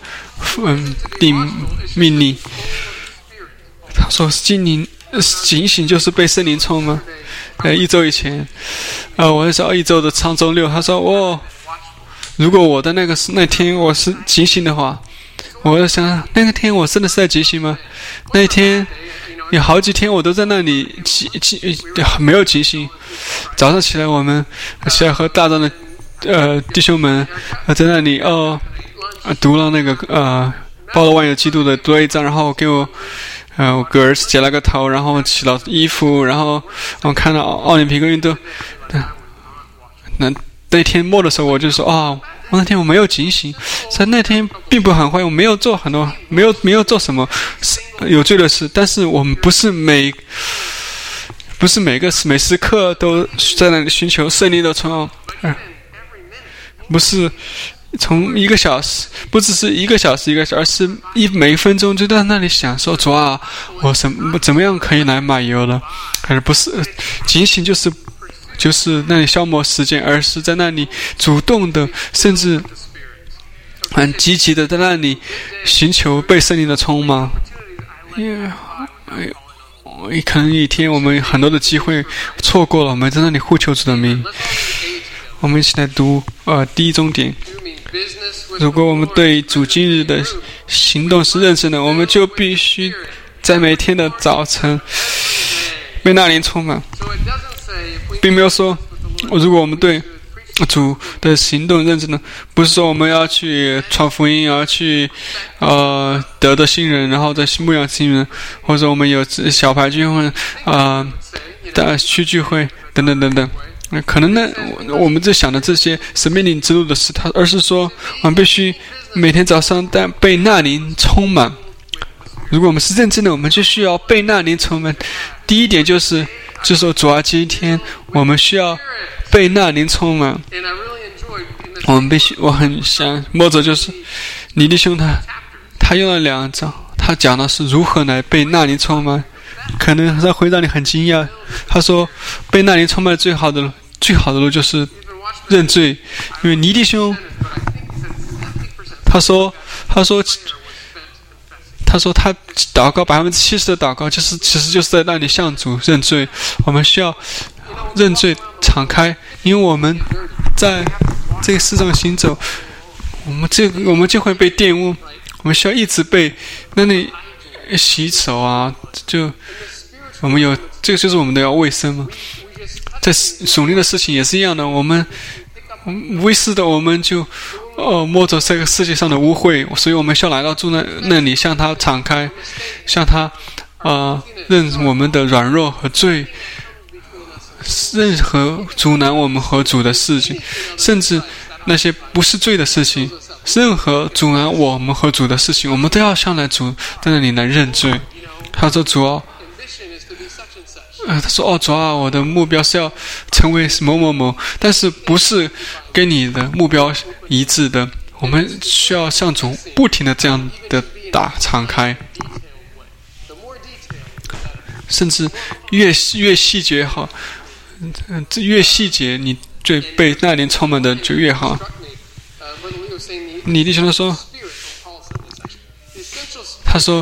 命令。他说警醒就是被圣灵充满， 一周以前，我是说一周的长周六，他说如果我的那天我是即兴的话，我就想那个天我真的是在即兴吗？那一天有好几天我都在那里没有即兴。早上起来我们起来和大专的弟兄们在那里读了那个包罗万有基督的读了一章，然后给我儿子剪了个头，然后洗了衣服，然后我看到奥林匹克运动。那天末的时候我就说那天我没有即兴，所以那天并不很坏，我没有做很多，没有做什么有罪的事，但是我们不是每时刻都在那里寻求圣灵的充满，不是从1个小时，不只是1个小时，而是每一分钟就在那里想说主啊，我怎么样可以来买油了？而不是即兴就是那里消磨时间，而是在那里主动的，甚至很积极的在那里寻求被圣灵的充满。可能一天我们很多的机会错过了，我们在那里呼求主的名。我们一起来读第一重点。如果我们对主今日的行动是认真的，我们就必须在每天的早晨被那灵充满，并没有说如果我们对主的行动认真的，不是说我们要去传福音，要去得新人，然后再牧养新人，或者我们有小牌聚会区聚会等等等等。可能呢，我们在想的这些是命令之路的事，而是说我们必须每天早上被那灵充满。如果我们是认真的，我们就需要被那灵充满。第一点就是说主啊，今天我们需要被那灵充满。我们必须，我很想摸着就是李弟兄他用了2章，他讲的是如何来被那灵充满。可能他会让你很惊讶，他说被那灵充满最好的路就是认罪。因为尼弟兄他说他祷告70%的祷告其实就是在那里向主认罪。我们需要认罪敞开，因为我们在这个世上行走，我们就会被玷污，我们需要一直被那里洗手啊，我们有这个就是我们的要卫生嘛。在属灵的事情也是一样的，我们无意识的我们就摸着这个世界上的污秽，所以我们需要来到主那里，向他敞开，向他认我们的软弱和罪，任何阻拦我们和主的事情，甚至那些不是罪的事情，任何阻拦我们和主的事情，我们都要向来主在那里来认罪。他说主啊，主啊，我的目标是要成为某某某，但是不是跟你的目标一致的。我们需要向主不停的这样的敞开，甚至越细节好，越细节你最被那灵充满的就越好。你弟兄他说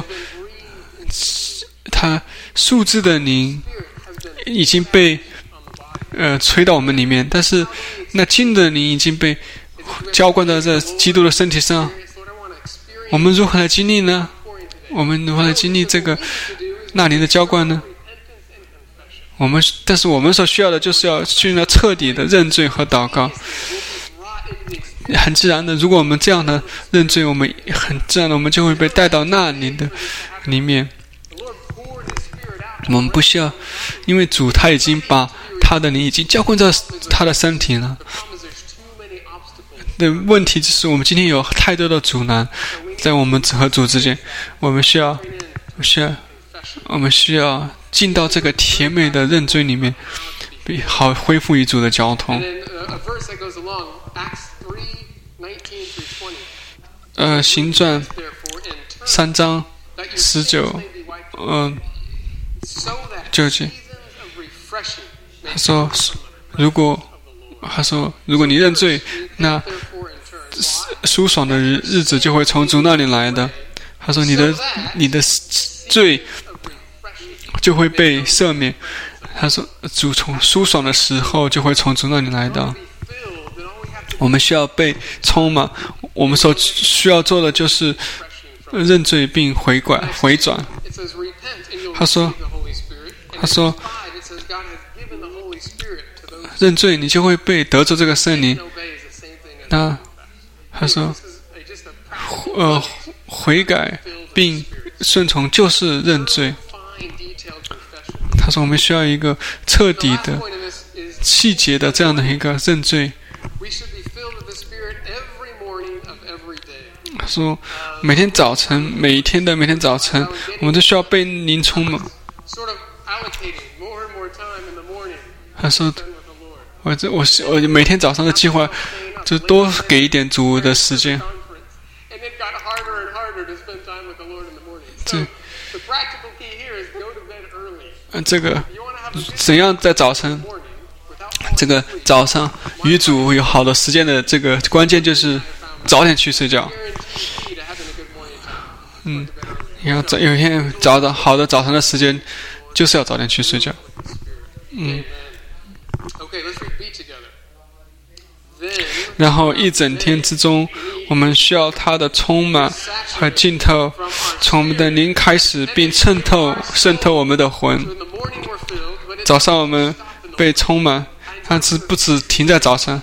他数字的灵已经被吹到我们里面，但是那金的灵已经被浇灌在这基督的身体上。我们如何来经历呢？我们如何来经历这个那灵的浇灌呢？但是我们所需要的就是要去那彻底的认罪和祷告。很自然的，如果我们这样的认罪，我们很自然的我们就会被带到那灵的里面。我们不需要，因为主他已经把他的灵已经浇灌在他的身体了。的问题就是我们今天有太多的阻拦在我们和主之间，我们需要进到这个甜美的认罪里面，好恢复与主的交通。行传3章199节，他说如果你认罪，那舒爽的日子就会从主那里来的。他说你的罪就会被赦免， 他说主从舒爽的时候就会从主那里来到。我们需要被充满，我们所需要做的就是认罪并回转。他说认罪你就会被得着这个圣灵。那他说悔改并顺从就是认罪。他说我们需要一个彻底的细节的这样的一个认罪。他说每天早晨我们都需要被灵充满。他说我每天早上的计划就多给一点主的时间。这个怎样在早晨早上与主有好的时间的这个关键就是早点去睡觉。你要有一天找到好的早晨的时间，就是要早点去睡觉。然后一整天之中，我们需要它的充满和浸透，从我们的灵开始，并渗透我们的魂。早上我们被充满，但是不只停在早上。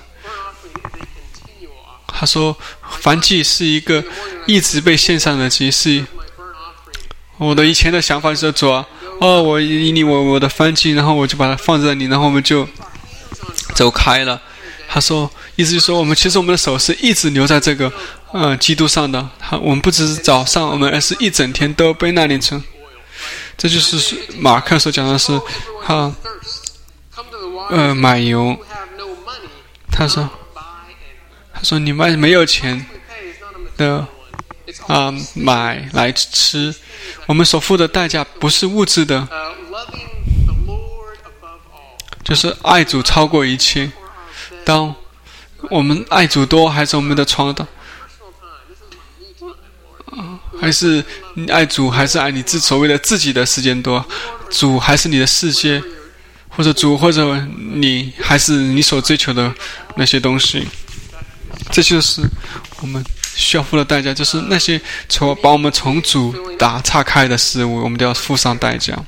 他说燔祭是一个一直被献上的祭祀。我的以前的想法就是主啊，我以你我的燔祭，然后我就把它放在那里，然后我们就走开了。他说意思就是说我们的手是一直留在这个基督上的。我们不只是早上，我们而是一整天都被那里成。这就是马克所讲的是买油。他说你们没有钱的买来吃，我们所付的代价不是物质的，就是爱主超过一切。当我们爱主多，还是我们的床的，还是你爱主，还是爱你所谓的自己的时间多？主还是你的世界，或者主，或者你还是你所追求的那些东西？这就是我们需要付的代价，就是那些把我们从主岔开的事物，我们都要付上代价。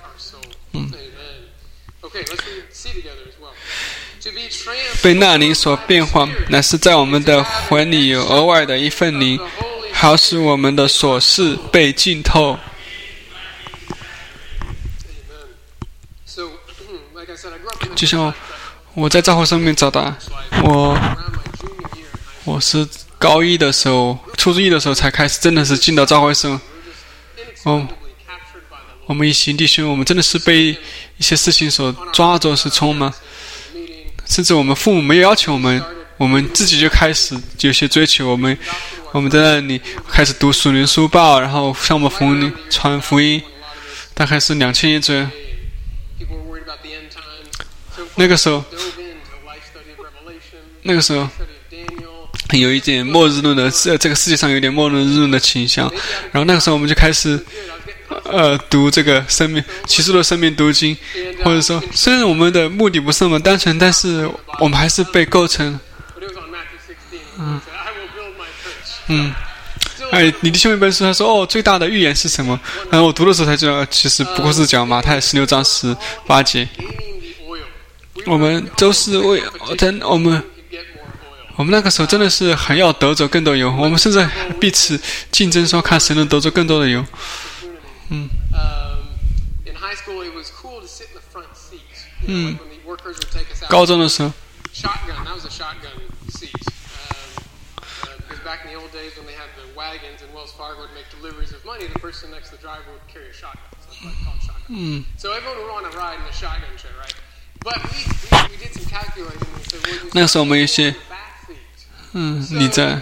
被那灵所变化，乃是在我们的魂里有额外的一份灵，好使我们的琐事被浸透。就像我在教会上面找到，我是高一的时候，初中一的时候才开始真的是进到教会生。我们一行弟兄，我们真的是被一些事情所抓着是充满，甚至我们父母没有要求我们自己就开始有些追求。我们在那里开始读属灵书报，然后向我们福音传福音，大概是2000年左右。那个时候有一点末日论的，这个世界上有点末日论的倾向。然后那个时候我们就开始读这个启示录生命读经，或者说虽然我们的目的不是那么单纯，但是我们还是被构成。你弟兄一本书他说最大的预言是什么？然后我读的时候才知道，其实不过是讲马太16章18节。我们都是我们那个时候真的是很要得着更多油，我们甚至彼此竞争说看谁能得着更多的油。高中的时候那个时候我们有些你在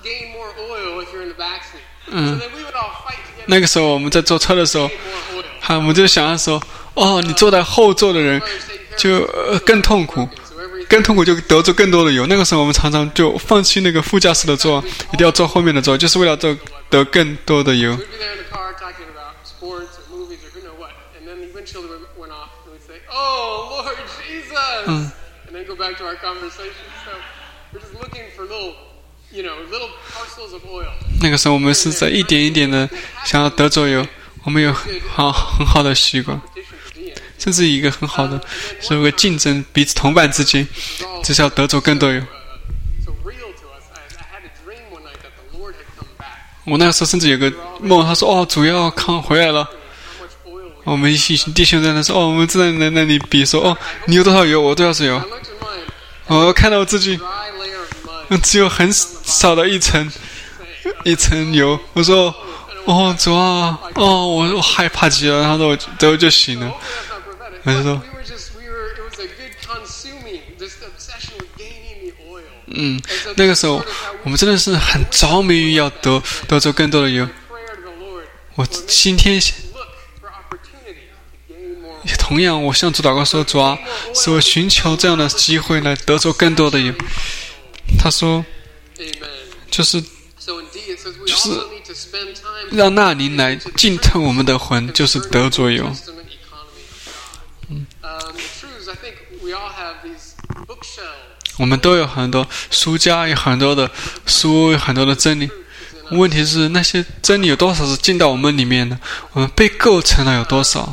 那个时候我们在坐车的时候，我们就想说你坐在后座的人就更痛苦就得着更多的油。那个时候我们常常就放弃那个副驾驶的座，一定要坐后面的座，就是为了得更多的油。 sports or movies or who know what, and then the windshield went off, and we'd say, "Oh, Lord Jesus," and then go back to our conversation. So we're just looking for little parcels of oil. 那个时候我们是在一点一点的想要得着油，我们有很好的习惯，甚至一个很好的是有个竞争，彼此同伴之间，只是要得着更多油。我那个时候甚至有个梦，他说：“哦，主要康回来了。”我们一起弟兄在那说：“哦，我们正在那里比说，哦，你有多少油，我多少油。”我看到我自己只有很少的一层油，我说：“哦，主啊，哦，我害怕极了。”然后我最后就醒了。他就说：“那个时候我们真的是很着迷于要得着更多的油。我今天同样，我向主祷告说：主啊，使我寻求这样的机会来得着更多的油。他说，就是让那灵来浸透我们的魂，就是得着油。我们都有很多书架，有很多的书，有很多的真理。问题是那些真理有多少是进到我们里面的？我们被构成了有多少？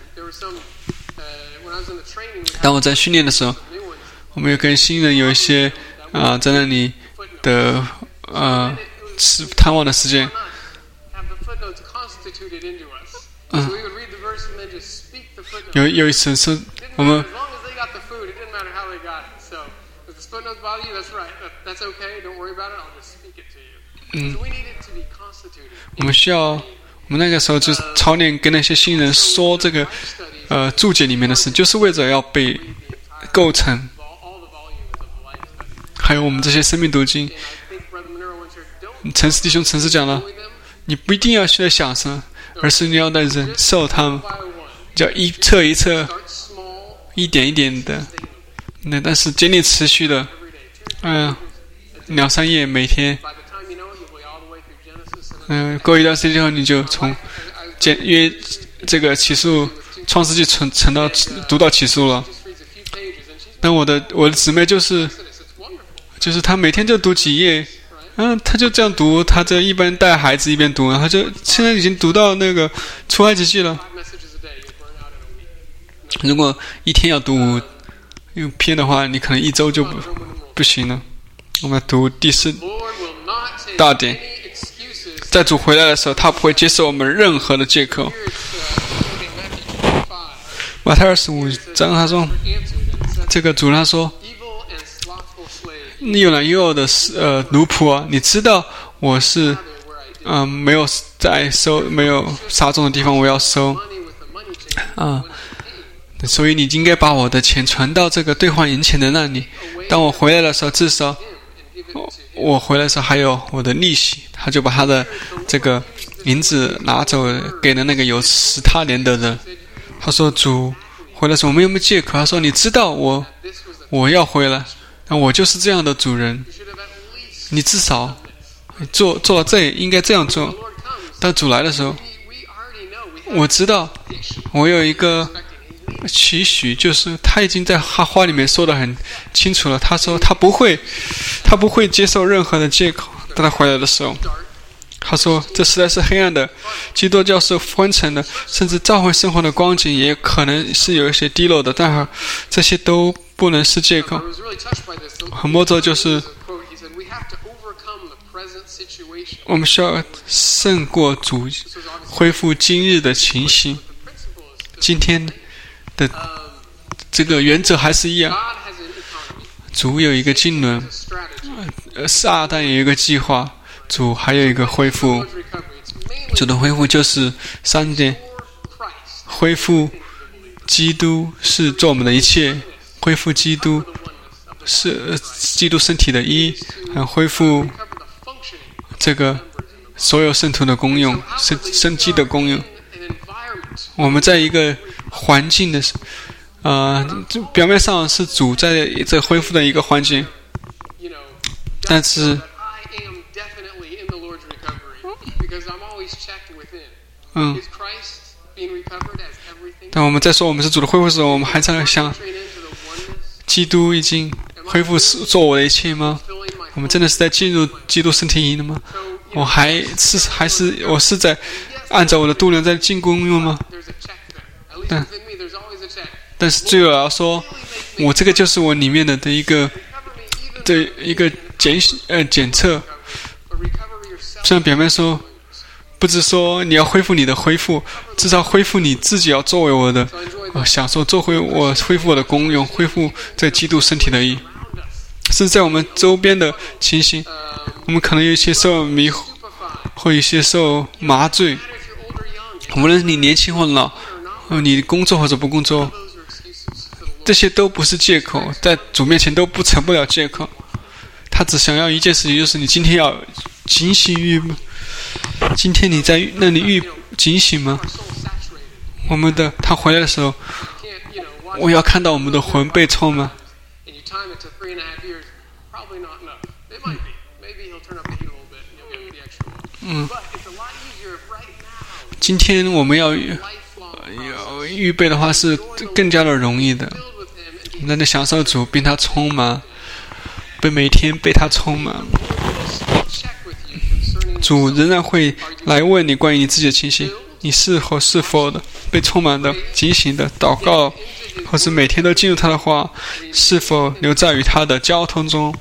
当我在训练的时候，我们有跟新人有一些在那里的探望的时间。有一次是我们。我们需要，我们那个时候就操练跟那些新人说这个注解里面的事，就是为了要被构成。还有我们这些生命读经，陈氏弟兄陈氏讲了，你不一定要去享受，而是你要来忍受他们，叫一册一册，一点一点的。但是坚定持续的2-3页每天，过一段时间后你就从因为这个启示创世纪读到启示了。但我的姊妹就是她每天就读几页，她就这样读，她这一边带孩子一边读，她就现在已经读到那个出埃及记了。如果一天要读5篇的话，你可能1周就不行了。我们读第4大点，在主回来的时候，他不会接受我们任何的借口。马太25章他说，这个主他说，你有懒又有的奴仆啊，你知道我是没有没有撒种的地方，我要收所以你应该把我的钱传到这个兑换银钱的那里。当我回来的时候，至少我回来的时候还有我的利息。他就把他的这个银子拿走，给了那个有使他连得的。他说：“主回来的时候，我们有没有借口？”他说：“你知道我要回来，那我就是这样的主人。你至少做到这应该这样做。当主来的时候，我知道我有一个。”期许就是他已经在话里面说得很清楚了。他说他不会接受任何的借口。当他回来的时候，他说这实在是黑暗的，基督教是昏沉的，甚至教会生活的光景也可能是有一些低落的，但这些都不能是借口。很摸着就是我们需要胜过主，恢复今日的情形。今天的这个原则还是一样，主有一个经纶，撒旦有一个计划，主还有一个恢复。主的恢复就是3点：恢复基督是做我们的一切，恢复基督是基督身体的一，恢复这个所有圣徒的功用，生机的功用。我们在一个环境的表面上是主在这恢复的一个环境，但是当我们在说我们是主的恢复的时候，我们还在想，基督已经恢复做我的一切吗？我们真的是在进入基督身体里了吗？我我是在按照我的度量在进功用吗？但是对我来说，我这个就是我里面的一个检测。虽然表面说，不是说你要恢复你的恢复，至少恢复你自己要作为我的享受，恢复我的功用，恢复在基督身体的意义。是在我们周边的情形，我们可能有一些受迷惑，或有一些受麻醉。无论你年轻或老，你工作或者不工作，这些都不是借口，在主面前都成不了借口。他只想要一件事情，就是你今天要警醒今天你在那里警醒吗？他回来的时候，我要看到我们的魂被充满。今天我们要预备的话是更加的容易的。我们在享受主，并他充满，每天被他充满。主仍然会来问你关于你自己的情形，你是否的被充满的、警醒的祷告，或是每天都进入他的话，是否留在与他的交通中。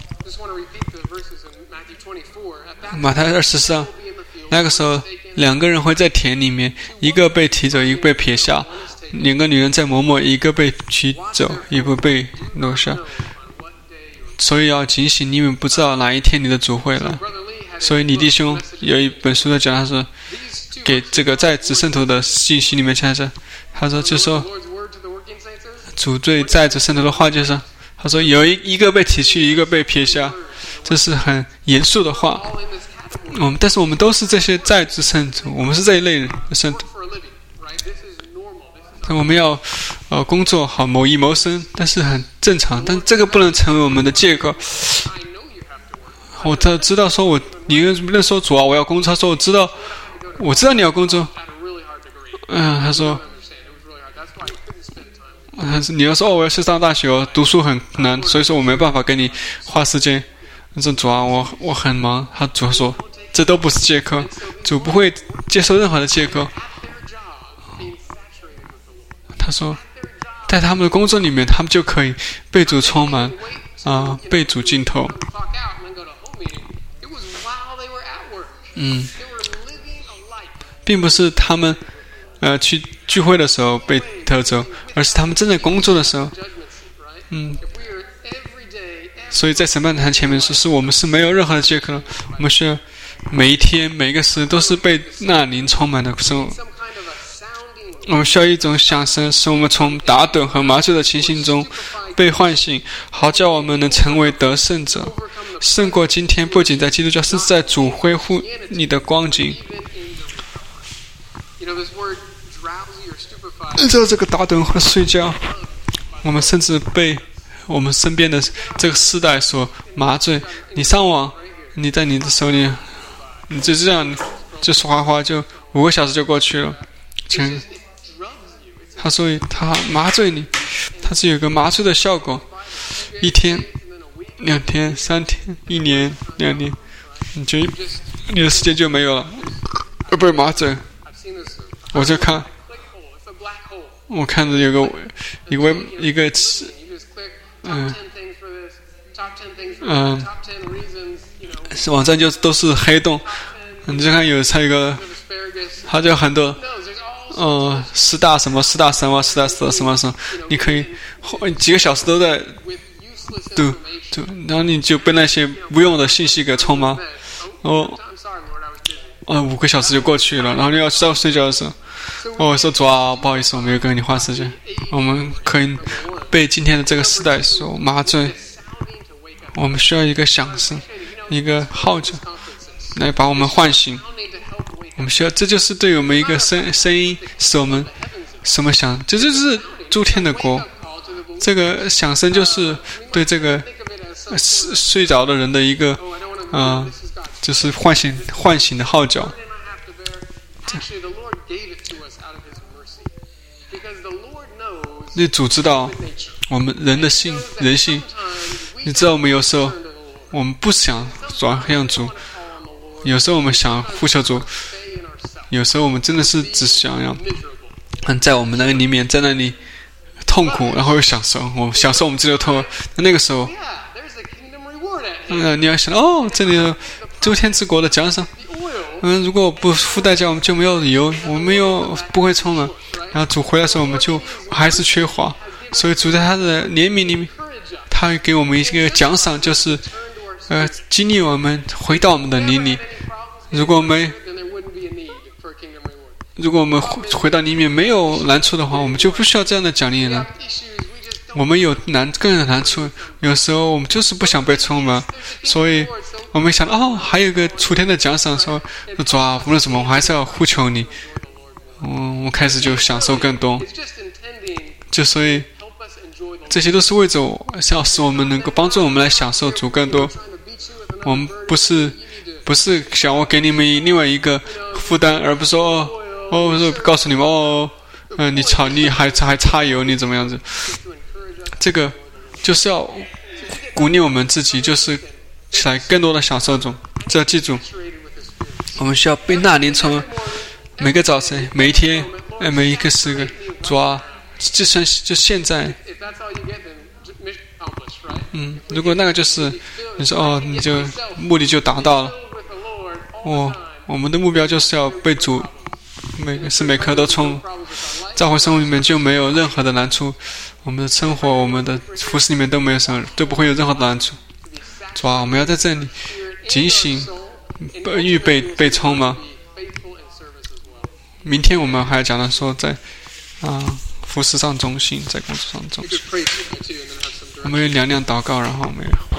马太24，那个时候2个人会在田里面，一个被提走，一个被撇下，2个女人在磨，一个被取走，一个被留下。所以要警醒，因为不知道哪一天你的主会来。所以李弟兄有一本书在讲，他说给这个在职圣徒的信息里面讲着，他说就说主对在职圣徒的话就是，他说有一个被提去，一个被撇下，这是很严肃的话。但是我们都是这些在职圣徒，我们是这一类人的圣徒。我们要工作好谋义谋生，但是很正常，但这个不能成为我们的借口。我知道说你认说主啊，我要工作。他说我知道你要工作。他说你要说我要去上大学，我读书很难，所以说我没办法给你花时间。他说主啊，我很忙。主说这都不是借口，主不会接受任何的借口。他说在他们的工作里面，他们就可以被主充满被主浸透。并不是他们去聚会的时候被得走，而是他们正在工作的时候。所以在审判台前面说，是我们是没有任何的借口的。我们需要每一天每一个时都是被那灵充满的生活。我们需要一种响声，使我们从打盹和麻醉的情形中被唤醒，好叫我们能成为得胜者，胜过今天不仅在基督教，甚至在主恢复你的光景。这个打盹和睡觉，我们甚至被我们身边的这个世代所麻醉。你上网，你在你的手里，你就这样就哗哗就5个小时就过去了。他说他麻醉你，他是有个麻醉的效果，1天、2天、3天、1年、2年，你的时间就没有了，被麻醉。我就看，我看着有一个网站就都是黑洞，你就看还有一个，它就很多师大什么师大什么师大什么什么，你可以几个小时都在读，然后你就被那些无用的信息给充满，5个小时就过去了，然后你要到睡觉的时候，我说主啊，不好意思，我没有跟你花时间。我们可以被今天的这个时代所麻醉，我们需要一个响声，一个号角来把我们唤醒。我们需要，这就是对我们一个声音，使我们什么响，这就是诸天的国。这个响声就是对这个睡着的人的一个就是唤醒的号角。 那主知道我们人性，你知道我们有时候我们不想转向主，有时候我们想呼求主，有时候我们真的是只想要在我们那个里面，在那里痛苦，然后又享受，享受我们自己的痛苦。那个时候，你要想这里有诸天之国的奖赏。如果不付代价，我们就没有油，我们又不会冲了。然后主回来的时候，我们就还是缺乏。所以主在他的怜悯里面，他会给我们一个奖赏，就是激励我们回到我们的灵里。如果我们回到里面没有难处的话，我们就不需要这样的奖励了。我们有更有难处，有时候我们就是不想被充满，所以我们想还有一个楚天的奖赏，说主啊，无论什么我还是要呼求你。我们开始就享受更多，所以这些都是为着要使我们能够帮助我们来享受主更多。我们不是想我给你们另外一个负担，而不是说告诉你们你还差油，你怎么样子？这个就是要鼓励我们自己，就是起来更多的享受中。这要记住，我们需要被那灵充，每个早晨、每一天、每一个时刻，主啊，就现在。如果那个就是你说你就目的就达到了。我们的目标就是要被主每刻都充，在我生活里面就没有任何的难处，我们的生活、我们的服饰里面都不会有任何的难处。主啊，我们要在这里警醒，预备被充吗？明天我们还要讲到说在服饰上忠心，在工作上忠心。我们有2祷告，然后我们